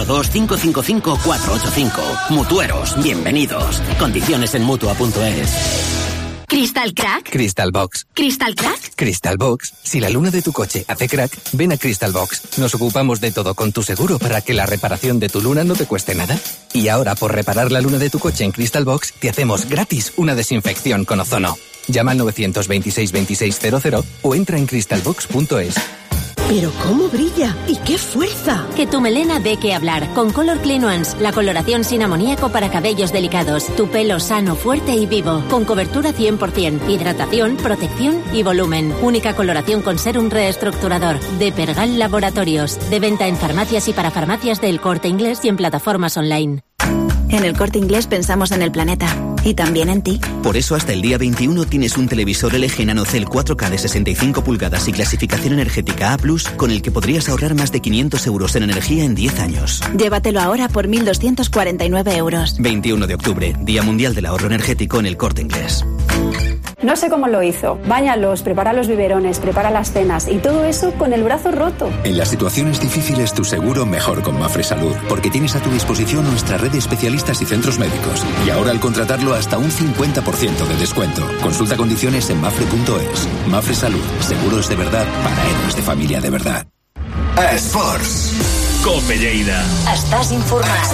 902-555-485. Mutueros, bienvenidos. Condiciones en Mutua.es. ¿Crystal Crack? Crystal Box. ¿Crystal Crack? Crystal Box. Si la luna de tu coche hace crack, ven a Crystal Box. Nos ocupamos de todo con tu seguro para que la reparación de tu luna no te cueste nada. Y ahora, por reparar la luna de tu coche en Crystal Box, te hacemos gratis una desinfección con ozono. Llama al 926 2600 o entra en crystalbox.es. ¡Pero cómo brilla! ¡Y qué fuerza! Que tu melena dé que hablar. Con Color Clean Ones, la coloración sin amoníaco para cabellos delicados. Tu pelo sano, fuerte y vivo. Con cobertura 100%, hidratación, protección y volumen. Única coloración con serum reestructurador. De Pergal Laboratorios. De venta en farmacias y para farmacias del Corte Inglés y en plataformas online. En el Corte Inglés pensamos en el planeta. Y también en ti. Por eso hasta el día 21 tienes un televisor LG NanoCell 4K de 65 pulgadas y clasificación energética A+, con el que podrías ahorrar más de 500 euros en energía en 10 años. Llévatelo ahora por 1.249 euros. 21 de octubre, Día Mundial del Ahorro Energético en el Corte Inglés. No sé cómo lo hizo. Báñalos, prepara los biberones, prepara las cenas y todo eso con el brazo roto. En las situaciones difíciles tu seguro mejor con Mafre Salud, porque tienes a tu disposición nuestra red de especialistas y centros médicos. Y ahora al contratarlo hasta un 50% de descuento. Consulta condiciones en mafre.es. Mafre Salud, seguros de verdad para héroes de familia de verdad. Esports. Cope Lleida. Estàs informat.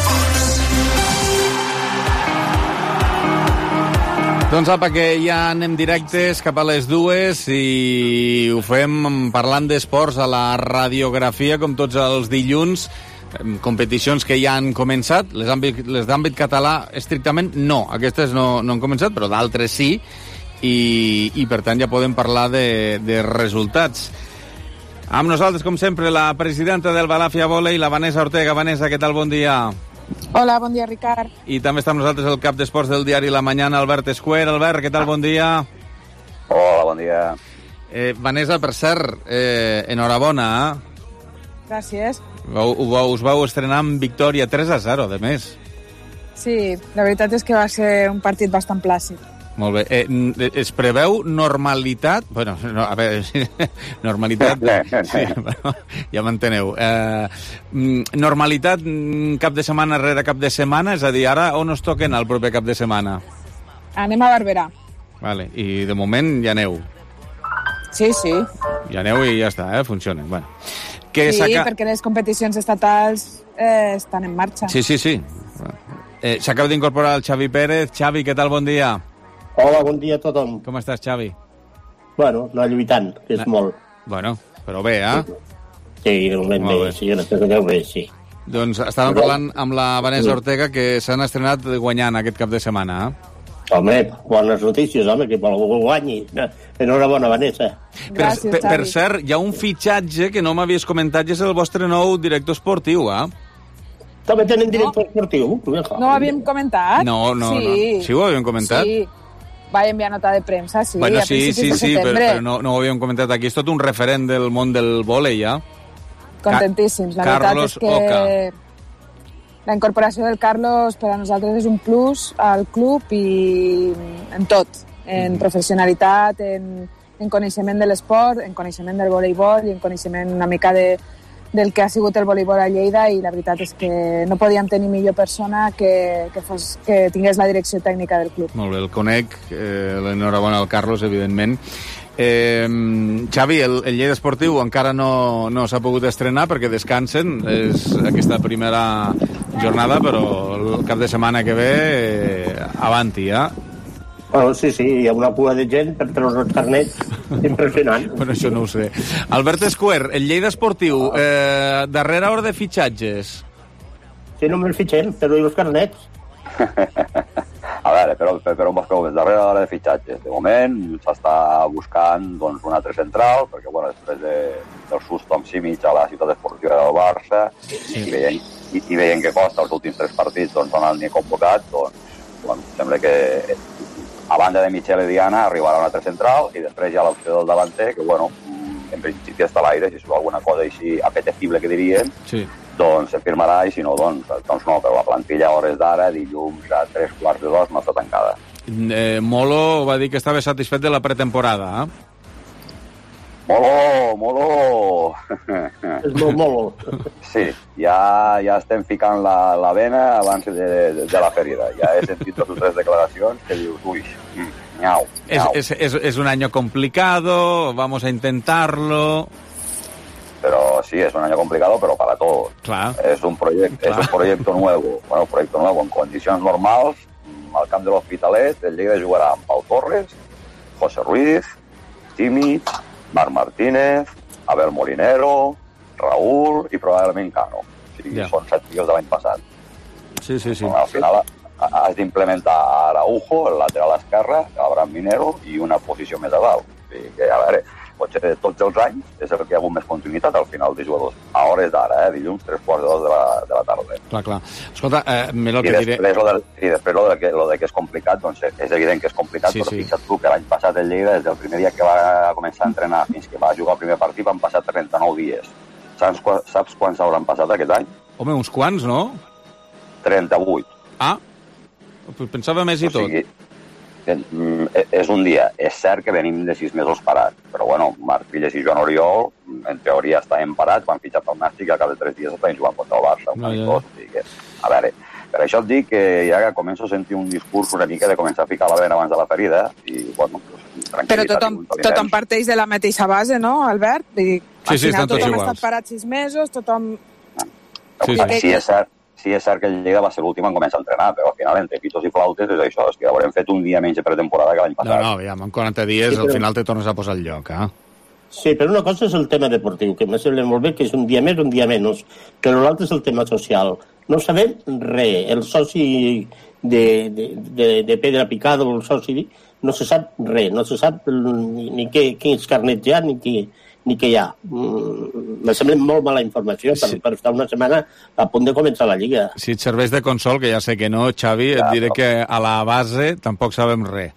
Doncs apa, que ja anem directes cap a les 2 i ho fem parlant d'esports a la radiografia, com tots els dilluns. Competicions que ja han començat, les d'àmbit català estrictament no, aquestes no han començat, però d'altres sí, i per tant ja podem parlar de resultats. Amb nosaltres, com sempre, la presidenta del Balàfia Volei, la Vanessa Ortega. Vanessa, què tal? Bon dia. Hola, bon dia, Ricard. I també està amb nosaltres el cap d'esports del diari La Mañana, Albert Escuer. Albert, què tal? Bon dia. Hola, bon dia. Vanessa, per cert, enhorabona. Gràcies. Us vau estrenar amb victòria 3-0, de més. Sí, la veritat és que va ser un partit bastant plàcid. Molt bé. Es preveu normalitat? Bueno, no, a veure, normalitat... Sí, bueno, ja m'enteneu. Normalitat cap de setmana rere cap de setmana? És a dir, ara on us toquen el proper cap de setmana? Anem a Barberà. Vale, i de moment ja aneu? Sí, sí. Ja aneu i ja està, funcionen. Bueno. Sí, perquè les competicions estatals estan en marxa. Sí. S'acaba d'incorporar el Xavi Pérez. Xavi, què tal? Bon dia. Hola, bon dia a tothom. Com estàs, Xavi? Bueno, anar lluitant, que és molt. Bueno, però bé, Sí, normalment bé, sí, gràcies a Déu bé, sí. Doncs estàvem parlant amb la Vanessa Ortega, que s'han estrenat guanyant aquest cap de setmana, Home, bones notícies, home, que algú guanyi. Enhorabona, Vanessa. Gràcies, Xavi. Per cert, hi ha un fitxatge que no m'havies comentat, i és el vostre nou director esportiu, També tenen director esportiu? No ho havíem comentat? No. Sí ho havíem comentat? Sí. Va enviar nota de premsa, sí, bueno, a principis de setembre. Però no ho havíem comentat aquí. És tot un referent del món del vòlei, Contentíssims. La veritat és que la incorporació del Carlos per a nosaltres és un plus al club i en tot. En professionalitat, en coneixement de l'esport, en coneixement del voleibol i en coneixement una mica del que ha sigut el voleibol a Lleida, i la veritat és que no podíem tenir millor persona que tingués la direcció tècnica del club. Molt bé, el conec, l'enhorabona al Carlos, evidentment. Xavi, el Lleida Esportiu encara no s'ha pogut estrenar perquè descansen, és aquesta primera jornada, però el cap de setmana que ve avanti, Bueno, sí, hi ha una cua de gent per treure els carnets impressionant. Bueno, això no ho sé. Albert Escuer, el Lleida Esportiu, darrera hora de fitxatges. Sí, no me'l fitxem, però i els carnets? A veure, però un bascó, darrere de de fitxatges. De moment s'està buscant doncs, un altre central, perquè bueno, després del susto amb Simic a la ciutat esportiva del Barça, i veient que costa els últims 3 partits doncs, on el ni convocat, doncs bueno, sembla que a banda de Michel i Diana arribarà un altre central i després hi ha l'opció del davanter, que bueno, en principi està a l'aire, si surt alguna cosa així apetecible que dirien, doncs se firmarà i si no, doncs no, però la plantilla a hores d'ara, dilluns a 3:15 no està tancada. Molo va dir que estava satisfet de la pretemporada, Molo! És molt molo. Sí, ja estem ficant la vena abans de la ferida. Ja he sentit 2 o 3 declaracions que dius, ui, miau. Es un año complicado, vamos a intentarlo. Pero sí, es un año complicado, pero para todos. Claro. Es un proyecto nuevo. Bueno, un proyecto nuevo en condicions normals. Al camp de l'Hospitalet, el Lleida jugarà amb Pau Torres, José Ruiz, Simic, Marc Martínez, Abel Molinero, Raúl i probablement Cano. O sigui, són 7 tios de l'any passat. Sí. Al final has d'implementar Araujo, el lateral esquerre, Abraham Minero i una posició més a dalt. O sigui que, a veure, potser de tots els anys és el que hi ha hagut més continuïtat al final de jugadors. A hores d'ara, dilluns, 3:15 de la tarda. Clar. Escolta, lo que diré... I després lo de que és complicat, doncs és evident que és complicat, però fixa't tu que l'any passat el Lleida, des del primer dia que va començar a entrenar fins que va jugar el primer partit, van passar 39 dies. Saps quants hauran passat aquest any? Home, uns quants, no? 38. Ah, pensava més i tot. És un dia. És cert que venim de 6 mesos parats, però bueno, Marc Villas i Joan Oriol en teoria estaven parats, van fitxar pel Nàstic i al cap de 3 dies estaven jugant contra el Barça. A veure, per això et dic que ja començo a sentir un discurs una mica de començar a ficar la vena abans de la ferida i bueno, però tothom parteix de la mateixa base, no, Albert? Al final tothom ha estat parat 6 mesos, tothom... Sí, és cert que el Lleida va ser l'últim en començar a entrenar, però al final, entre pitos i flautes, és això, és que haurem fet un dia menys de pretemporada que l'any passat. No, aviam, en 40 dies al final te tornes a posar al lloc, Sí, però una cosa és el tema deportiu, que me sembla molt bé que és un dia més, un dia menys, però l'altre és el tema social. No sabem res. El soci de Pedra Picada, el soci, no se sap res, no se sap ni quins carnets hi ha, ni què hi ha. Me sembla molt mala informació per estar una setmana a punt de començar la Lliga. Si et serveix de consol, que ja sé que no, Xavi, et diré que a la base tampoc sabem res.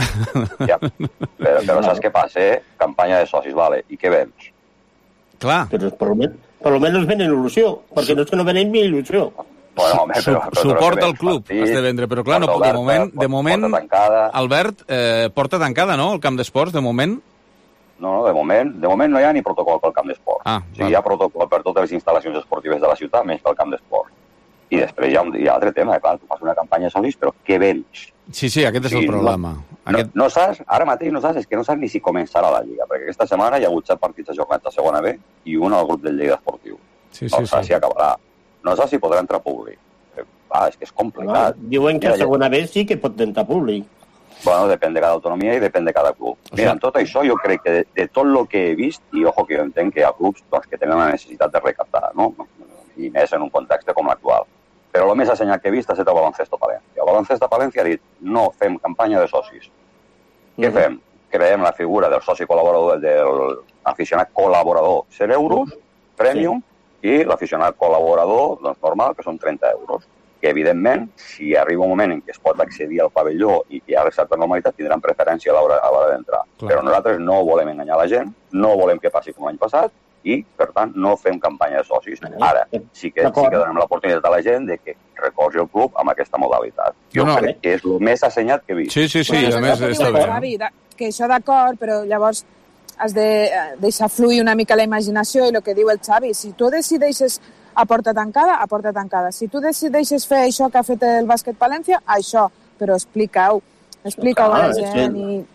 Ja, però saps què passa? Campanya de socis, vale, i què vens? Clar. Però per almenys venen il·lusió, perquè no és que no venen ni il·lusió. Bueno, home, suport al club has de vendre, però clar, de moment Albert, porta tancada, no?, el camp d'esports, de moment. No, de moment no hi ha ni protocol pel camp d'esport. O sigui, hi ha protocol per totes les instal·lacions esportives de la ciutat, menys pel camp d'esport. I després hi ha un altre tema, clar, tu fas una campanya de socis, però què vens? Sí, aquest és el problema. No saps, ara mateix no saps, és que no saps ni si començarà la Lliga, perquè aquesta setmana hi ha hagut 7 partits ajornats a segona B i un al grup del Lleida Esportiu. No saps si acabarà. No saps si podrà entrar públic. És que és complicat. Diuen que a segona B sí que pot entrar públic. Bueno, depèn de cada autonomia i depèn de cada club. Mira, en tot això jo crec que de tot el que he vist, i ojo que jo entenc que hi ha clubs que tenen una necessitat de recaptar, no? I més en un context com l'actual. Però el més assenyat que he vist ha estat el Baloncesto Palència. El Baloncesto Palència ha dit, no fem campanya de socis. Què fem? Creem la figura del soci col·laborador, de l'aficionat col·laborador, 100 euros, premium, i l'aficionat col·laborador, doncs normal, que són 30 euros. Que, evidentment, si arriba un moment en què es pot accedir al pavelló i que hi ha certa normalitat, tindran preferència a l'hora d'entrar. Però nosaltres no volem enganyar la gent, no volem que passi com l'any passat i, per tant, no fem campanya de socis. Ara, sí que donem l'oportunitat a la gent de que recorri el club amb aquesta modalitat. Jo crec que és el més assenyat que he vist. Sí, a més està bé. Que això d'acord, però llavors has de deixar fluir una mica la imaginació i el que diu el Xavi. Si tu decideixes a porta tancada. Si tu decideixes fer això que ha fet el Bàsquet Palència, això, però explica-ho a la gent.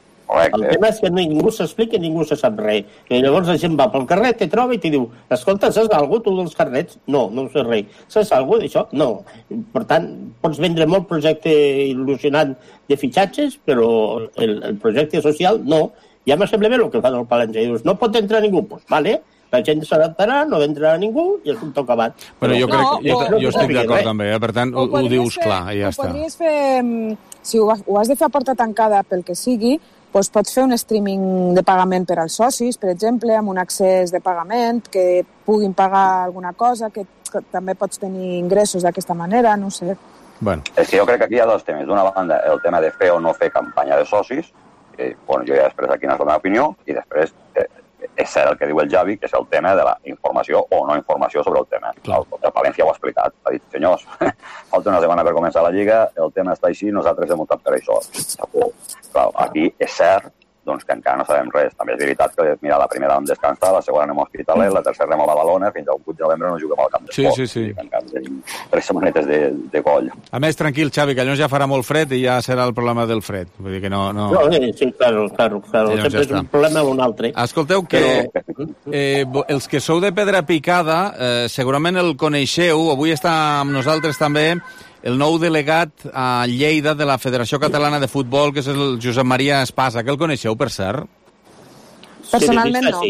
El tema és que ningú s'explica i ningú se sap res. I llavors la gent va pel carrer, te troba i te diu, escolta, saps alguna cosa, tu dels carnets? No sé res. Saps alguna cosa d'això? No. Per tant, pots vendre molt projecte il·lusionant de fitxatges, però el projecte social no. Ja me sembla bé el que fan el Palència. Dius, no pot entrar ningú. Doncs vale, La gent s'adaptarà, no vendrà ningú i el assumpte acabat. Bueno, jo estic d'acord també, per tant, ho dius clar, i ja està. Podries fer, si ho has de fer a porta tancada pel que sigui, doncs pots fer un streaming de pagament per als socis, per exemple, amb un accés de pagament, que puguin pagar alguna cosa, que també pots tenir ingressos d'aquesta manera, no sé. Bueno. És que jo crec que aquí hi ha dos temes. D'una banda, el tema de fer o no fer campanya de socis, que bueno, jo ja he expressat quina és la meva opinió, i després és cert el que diu el Javi, que és el tema de la informació o no informació sobre el tema. El València ho ha explicat, ha dit, senyors, falta una setmana per començar la Lliga, el tema està així, nosaltres hem optat per això. Clar, aquí és cert doncs que encara no sabem res. També és veritat que, mira, la primera vam descansar, la segona anem a Hospitalet, la tercera anem a Badalona, fins al 8 de novembre no juguem al camp d'esport. Sí. Encara tenim 3 setmanetes de coll. A més, tranquil, Xavi, que llavors ja farà molt fred i ja serà el problema del fred. Vull dir que no... Sí, claro. Sempre és un problema o un altre. Escolteu, que els que sou de Pedra Picada segurament el coneixeu, avui està amb nosaltres també el nou delegat a Lleida de la Federació Catalana de Futbol, que és el Josep Maria Espasa, que el coneixeu, per cert? Personalment no.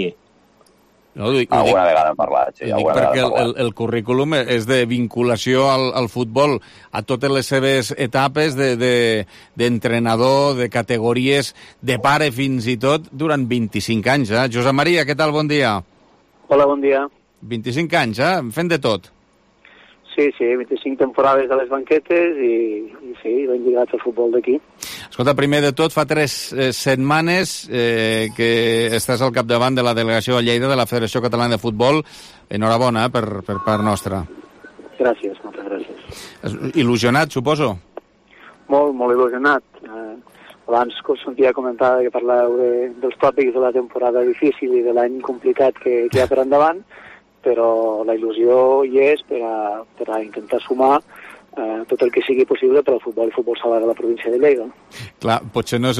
No, alguna vegada hem parlat, sí. Perquè el currículum és de vinculació al futbol a totes les seves etapes d'entrenador, de categories, de pare fins i tot, durant 25 anys. Josep Maria, què tal? Bon dia. Hola, bon dia. 25 anys, fent de tot. Sí, 25 temporades a les banquetes i sí, ben lligats al futbol d'aquí. Escolta, primer de tot, fa 3 setmanes que estàs al capdavant de la delegació a Lleida de la Federació Catalana de Futbol. Enhorabona per part nostra. Gràcies, moltes gràcies. Il·lusionat, suposo? Molt il·lusionat. Abans sentia comentar que parlàveu dels tòpics de la temporada difícil i de l'any complicat que hi ha per endavant, però la il·lusió hi és per a intentar sumar tot el que sigui possible per al futbol i futbol sala de la província de Lleida. Clar, potser no és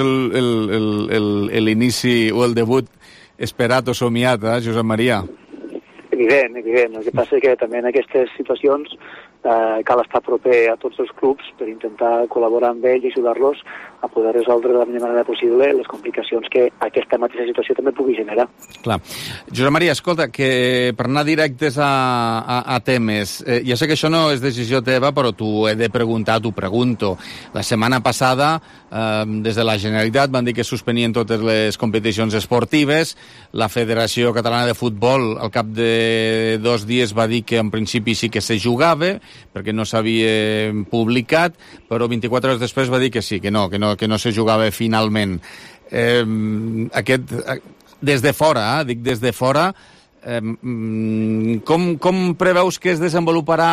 l'inici o el debut esperat o somiat, Josep Maria? Evident. El que passa és que també en aquestes situacions cal estar proper a tots els clubs per intentar col·laborar amb ells i ajudar-los a poder resoldre de la millor manera possible les complicacions que aquesta mateixa situació també pugui generar. Clar. Josep Maria, escolta, que per anar directes a temes, ja sé que això no és decisió teva, però t'ho he de preguntar, t'ho pregunto. La setmana passada, des de la Generalitat, van dir que suspenien totes les competicions esportives. La Federació Catalana de Futbol, al cap de 2 dies, va dir que en principi sí que se jugava, perquè no s'havia publicat, però 24 hores després va dir que sí, que no se jugava finalment. Des de fora, des de fora, com preveus que es desenvoluparà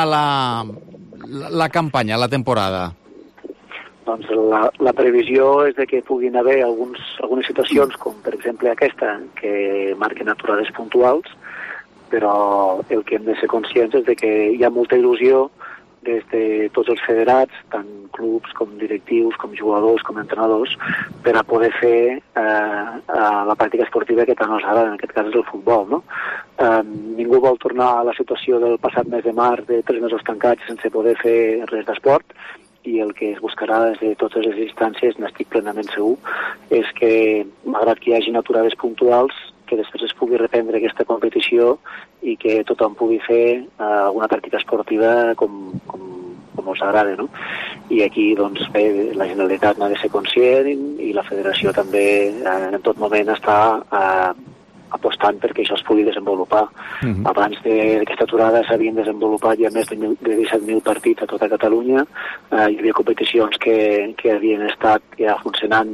la campanya, la temporada? Doncs la previsió és de que puguin haver algunes situacions, com per exemple aquesta, que marquen aturades puntuals, però el que hem de ser conscients és de que hi ha molta il·lusió des de tots els federats, tant clubs com directius, com jugadors, com entrenadors, per a poder fer la pràctica esportiva que tant ens agrada, en aquest cas és el futbol, no? Ningú vol tornar a la situació del passat mes de març, de 3 mesos tancats sense poder fer res d'esport, i el que es buscarà des de totes les instàncies, n'estic plenament segur, és que, malgrat que hi hagi aturades puntuals, que després es pugui reprendre aquesta competició i que tothom pugui fer alguna pràctica esportiva com els agrada, no? I aquí, doncs, bé, la Generalitat n'ha de ser conscient i la Federació també en tot moment està apostant perquè això es pugui desenvolupar. Abans d'aquesta aturada s'havien desenvolupat ja més de 17.000 partits a tota Catalunya. Hi havia competicions que havien estat ja funcionant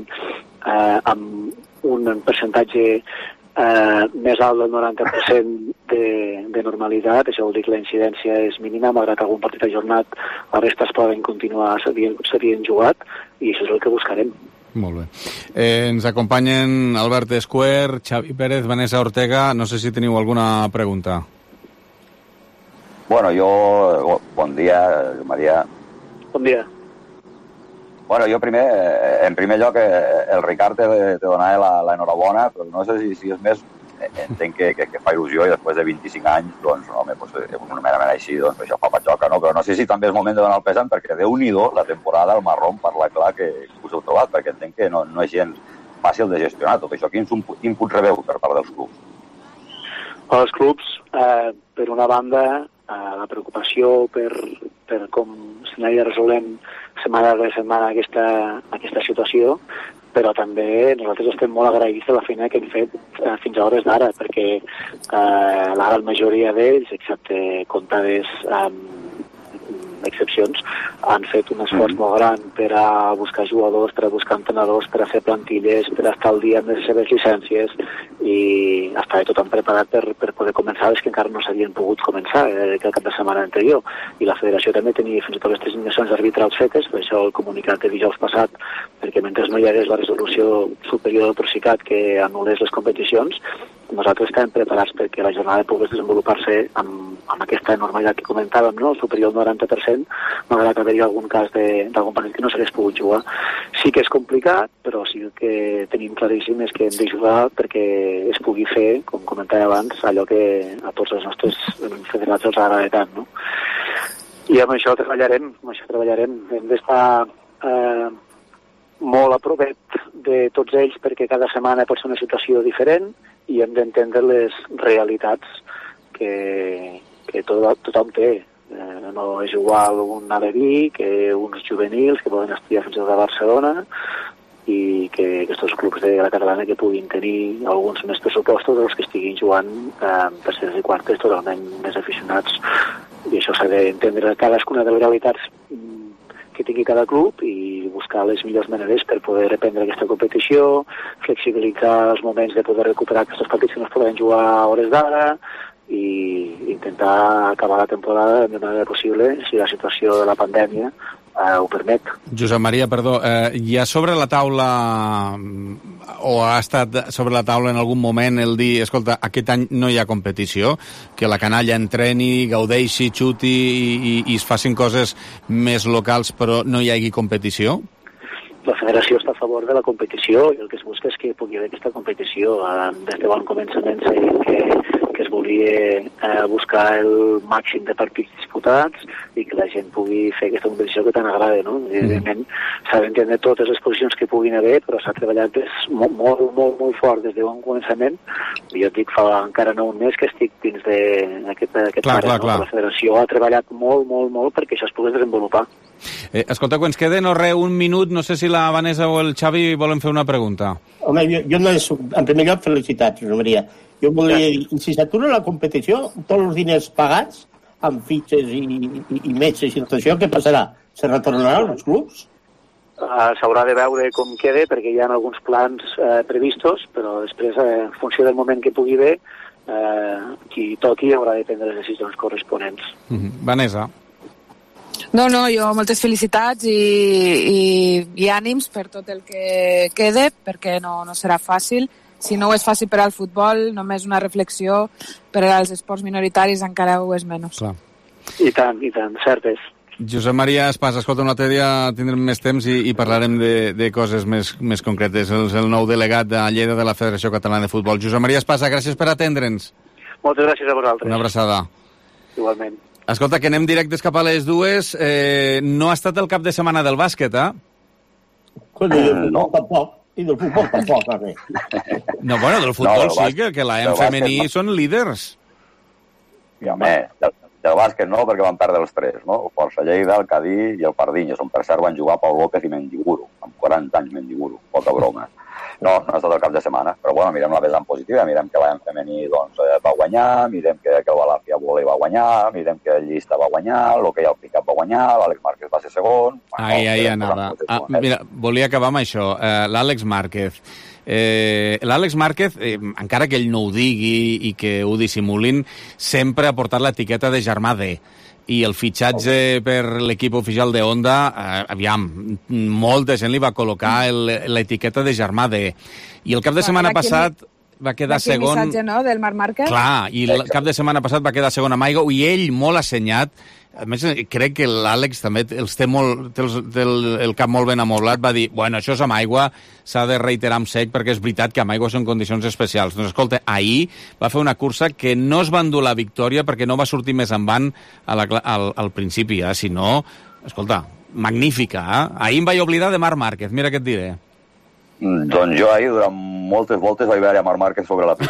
amb un percentatge més alt del 90% de normalitat. Això vol dir que la incidència és mínima, malgrat algun partit ajornat, la resta es poden continuar, s'havien jugat, i això és el que buscarem. Molt bé. Ens acompanyen Albert Escuer, Xavi Pérez, Vanessa Ortega. No sé si teniu alguna pregunta. Bueno, bon dia, Maria. Bon dia. Bueno, jo en primer lloc, el Ricard te donava l'enhorabona, però no sé si és més, entenc que fa il·lusió i després de 25 anys, doncs, home, un merament així, doncs, això fa patxoca, no? Però no sé si també és moment de donar el pesant, perquè Déu-n'hi-do, la temporada, el marrón, parla clar que us heu trobat, perquè entenc que no és gens fàcil de gestionar tot això. Quin input rebeu per part dels clubs? Els clubs, per una banda, la preocupació per com s'anirà resolent setmana rere setmana aquesta situació, però també nosaltres estem molt agraïts de la feina que hem fet fins a hores d'ara, perquè la gran majoria d'ells, excepte comptades excepcions, han fet un esforç molt gran per a buscar jugadors, per a buscar entrenadors, per a fer plantilles, per a estar al dia amb les seves llicències, i estava tothom preparat per poder començar, és que encara no s'havien pogut començar el cap de setmana anterior, i la federació també tenia fins i tot les designacions arbitrals fetes, per això el comunicat de dijous passat, perquè mentre no hi hagués la resolució superior del Procicat que anul·lés les competicions, nosaltres estàvem preparats perquè la jornada pogués desenvolupar-se amb aquesta normalitat que comentàvem, no? Superior al 90%, malgrat haver-hi algun cas d'algun partit que no s'hagués pogut jugar. Sí que és complicat, però sí que tenim claríssim és que hem de jugar perquè es pugui fer, com comentava abans, allò que a tots els nostres federats els agrada tant, no? I amb això treballarem, hem d'estar molt a provet de tots ells perquè cada setmana pot ser una situació diferent i hem d'entendre les realitats que tothom té. No és igual un aleví que uns juvenils que poden estudiar fins i tot a Barcelona i que aquests clubs de la catalana que puguin tenir alguns més pressupostos dels que estiguin jugant terceres i quartes totalment més aficionats, i això s'ha d'entendre cadascuna de les realitats que tingui cada club i buscar les millors maneres per poder reprendre aquesta competició, flexibilitzar els moments de poder recuperar aquests partits que no es poden jugar a hores d'ara i intentar acabar la temporada de manera possible si la situació de la pandèmia ho permet. Josep Maria, perdó, hi ha sobre la taula o ha estat sobre la taula en algun moment el dir, escolta, aquest any no hi ha competició, que la canalla entreni, gaudeixi, xuti i es facin coses més locals però no hi hagi competició? La federació està a favor de la competició i el que es busca és que pugui haver aquesta competició. Des de bon començament s'ha dit que es volia buscar el màxim de partits disputats i que la gent pugui fer aquesta competició que tant agrada, no? Evidentment s'ha d'entendre totes les posicions que puguin haver, però s'ha treballat molt fort des de bon començament. Jo et dic, fa encara no un mes que estic dins d'aquest pare. La federació ha treballat molt perquè això es pogués desenvolupar. Escolta, quan ens queda un minut, no sé si la Vanessa o el Xavi volen fer una pregunta. Home, jo no és... En primer lloc, felicitats, Josep Maria. Jo volia dir, si s'atura la competició, tots els diners pagats, amb fitxes i metges i tot això, què passarà? Se retornaran als clubs? S'haurà de veure com queda, perquè hi ha alguns plans previstos, però després, en funció del moment que pugui haver, qui toqui haurà de prendre les decisions corresponents. Vanessa. No, jo moltes felicitats i ànims per tot el que quede, perquè no serà fàcil. Si no ho és fàcil per al futbol, només una reflexió, per als esports minoritaris encara ho és menys. Clar. I tant, cert és. Josep Maria Espasa, escolta, un altre dia tindrem més temps i parlarem de coses més concretes. És el nou delegat de Lleida de la Federació Catalana de Futbol. Josep Maria Espasa, gràcies per atendre'ns. Moltes gràcies a vosaltres. Una abraçada. Igualment. Escolta, que anem directes cap a les 2. No ha estat el cap de setmana del bàsquet, No, tampoc. I del futbol tampoc, també. No, bueno, del futbol sí, que l'AM femení són líders. I, home, del bàsquet no, perquè van perdre els 3, no? El Força Lleida, el Cadí i el Pardinyes, on per cert van jugar Pau López i Mendiguro, amb 40 anys Mendiguro, poca broma. No ha estat el cap de setmana, però bueno, mirem la vessant positiva, mirem que l'AM femení doncs, va guanyar, mirem que el Balàfia Volei va guanyar, mirem que el Llista va guanyar, l'Hockey al Picat va guanyar, l'Àlex Márquez va ser segon... Ahí anava. Mira, volia acabar amb això. L'Àlex Márquez. L'Àlex Márquez, encara que ell no ho digui i que ho dissimulin, sempre ha portat l'etiqueta de germà D. I el fitxatge per l'equip oficial de Honda, aviam, molta gent li va col·locar l'etiqueta de germà D. I el cap de setmana passat va quedar segon... missatge, no?, del Marc Márquez. Clar, i el cap de setmana passat va quedar segon amb Aigo, i ell molt assenyat. A més, crec que l'Àlex també té el cap molt ben amoblat, va dir, bueno, això és amb aigua, s'ha de reiterar amb sec, perquè és veritat que amb aigua són condicions especials. Doncs escolta, ahir va fer una cursa que no es va endur la victòria perquè no va sortir més endavant al principi, si no, escolta, magnífica, Ahir em vaig oblidar de Marc Márquez, mira què et diré. Doncs jo ahir, durant moltes voltes, vaig veure a Marc Márquez sobre la pista.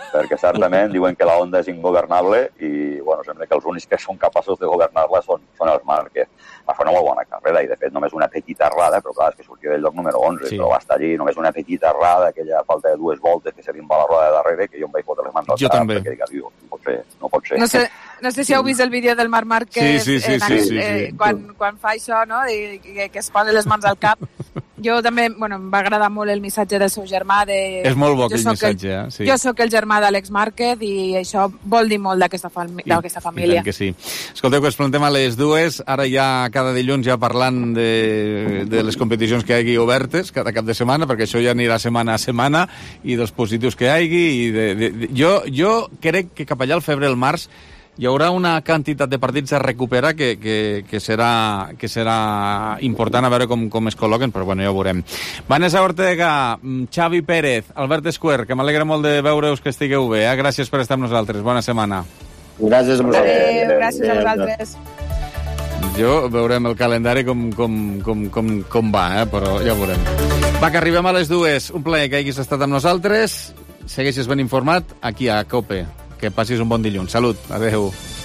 perquè certament diuen que la onda és ingovernable i, bueno, sembla que els únics que són capaços de governar-la són els Márquez. Va fer una molt bona carrera i, de fet, només una petita errada, però clar, és que sortia del lloc número 11, però va estar allí, només una petita errada, aquella falta de 2 voltes que se li va la roda de darrere, que jo em vaig fotre les mans al cap, perquè dic, no pot ser. No sé si heu vist el vídeo del Marc Márquez quan fa això, no? Que es posa les mans al cap. Jo també, em va agradar molt el missatge del seu germà. És molt bo aquell missatge, eh? Jo sóc el germà d'Àlex Márquez i això vol dir molt d'aquesta família. Que sí. Escolteu, que us preguntem a les 2, ara ja cada dilluns ja parlant de les competicions que hi hagi obertes cada cap de setmana, perquè això ja anirà setmana a setmana, i dels positius que hi hagi. Jo crec que cap allà al febrer, al març, hi haurà una quantitat de partits a recuperar que serà important a veure com es col·loquen, però bueno, ja ho veurem. Vanessa Ortega, Xavi Pérez, Albert Esquer, que m'alegra molt de veure-us que estigueu bé. Gràcies per estar amb nosaltres. Bona setmana. Gràcies a vosaltres. Gràcies a vosaltres. Jo veurem el calendari com va, però ja ho veurem. Va, que arribem a les 2. Un plaer que hagis estat amb nosaltres. Segueixes ben informat aquí a COPE. Que passis un bon dilluns. Salut. Adéu.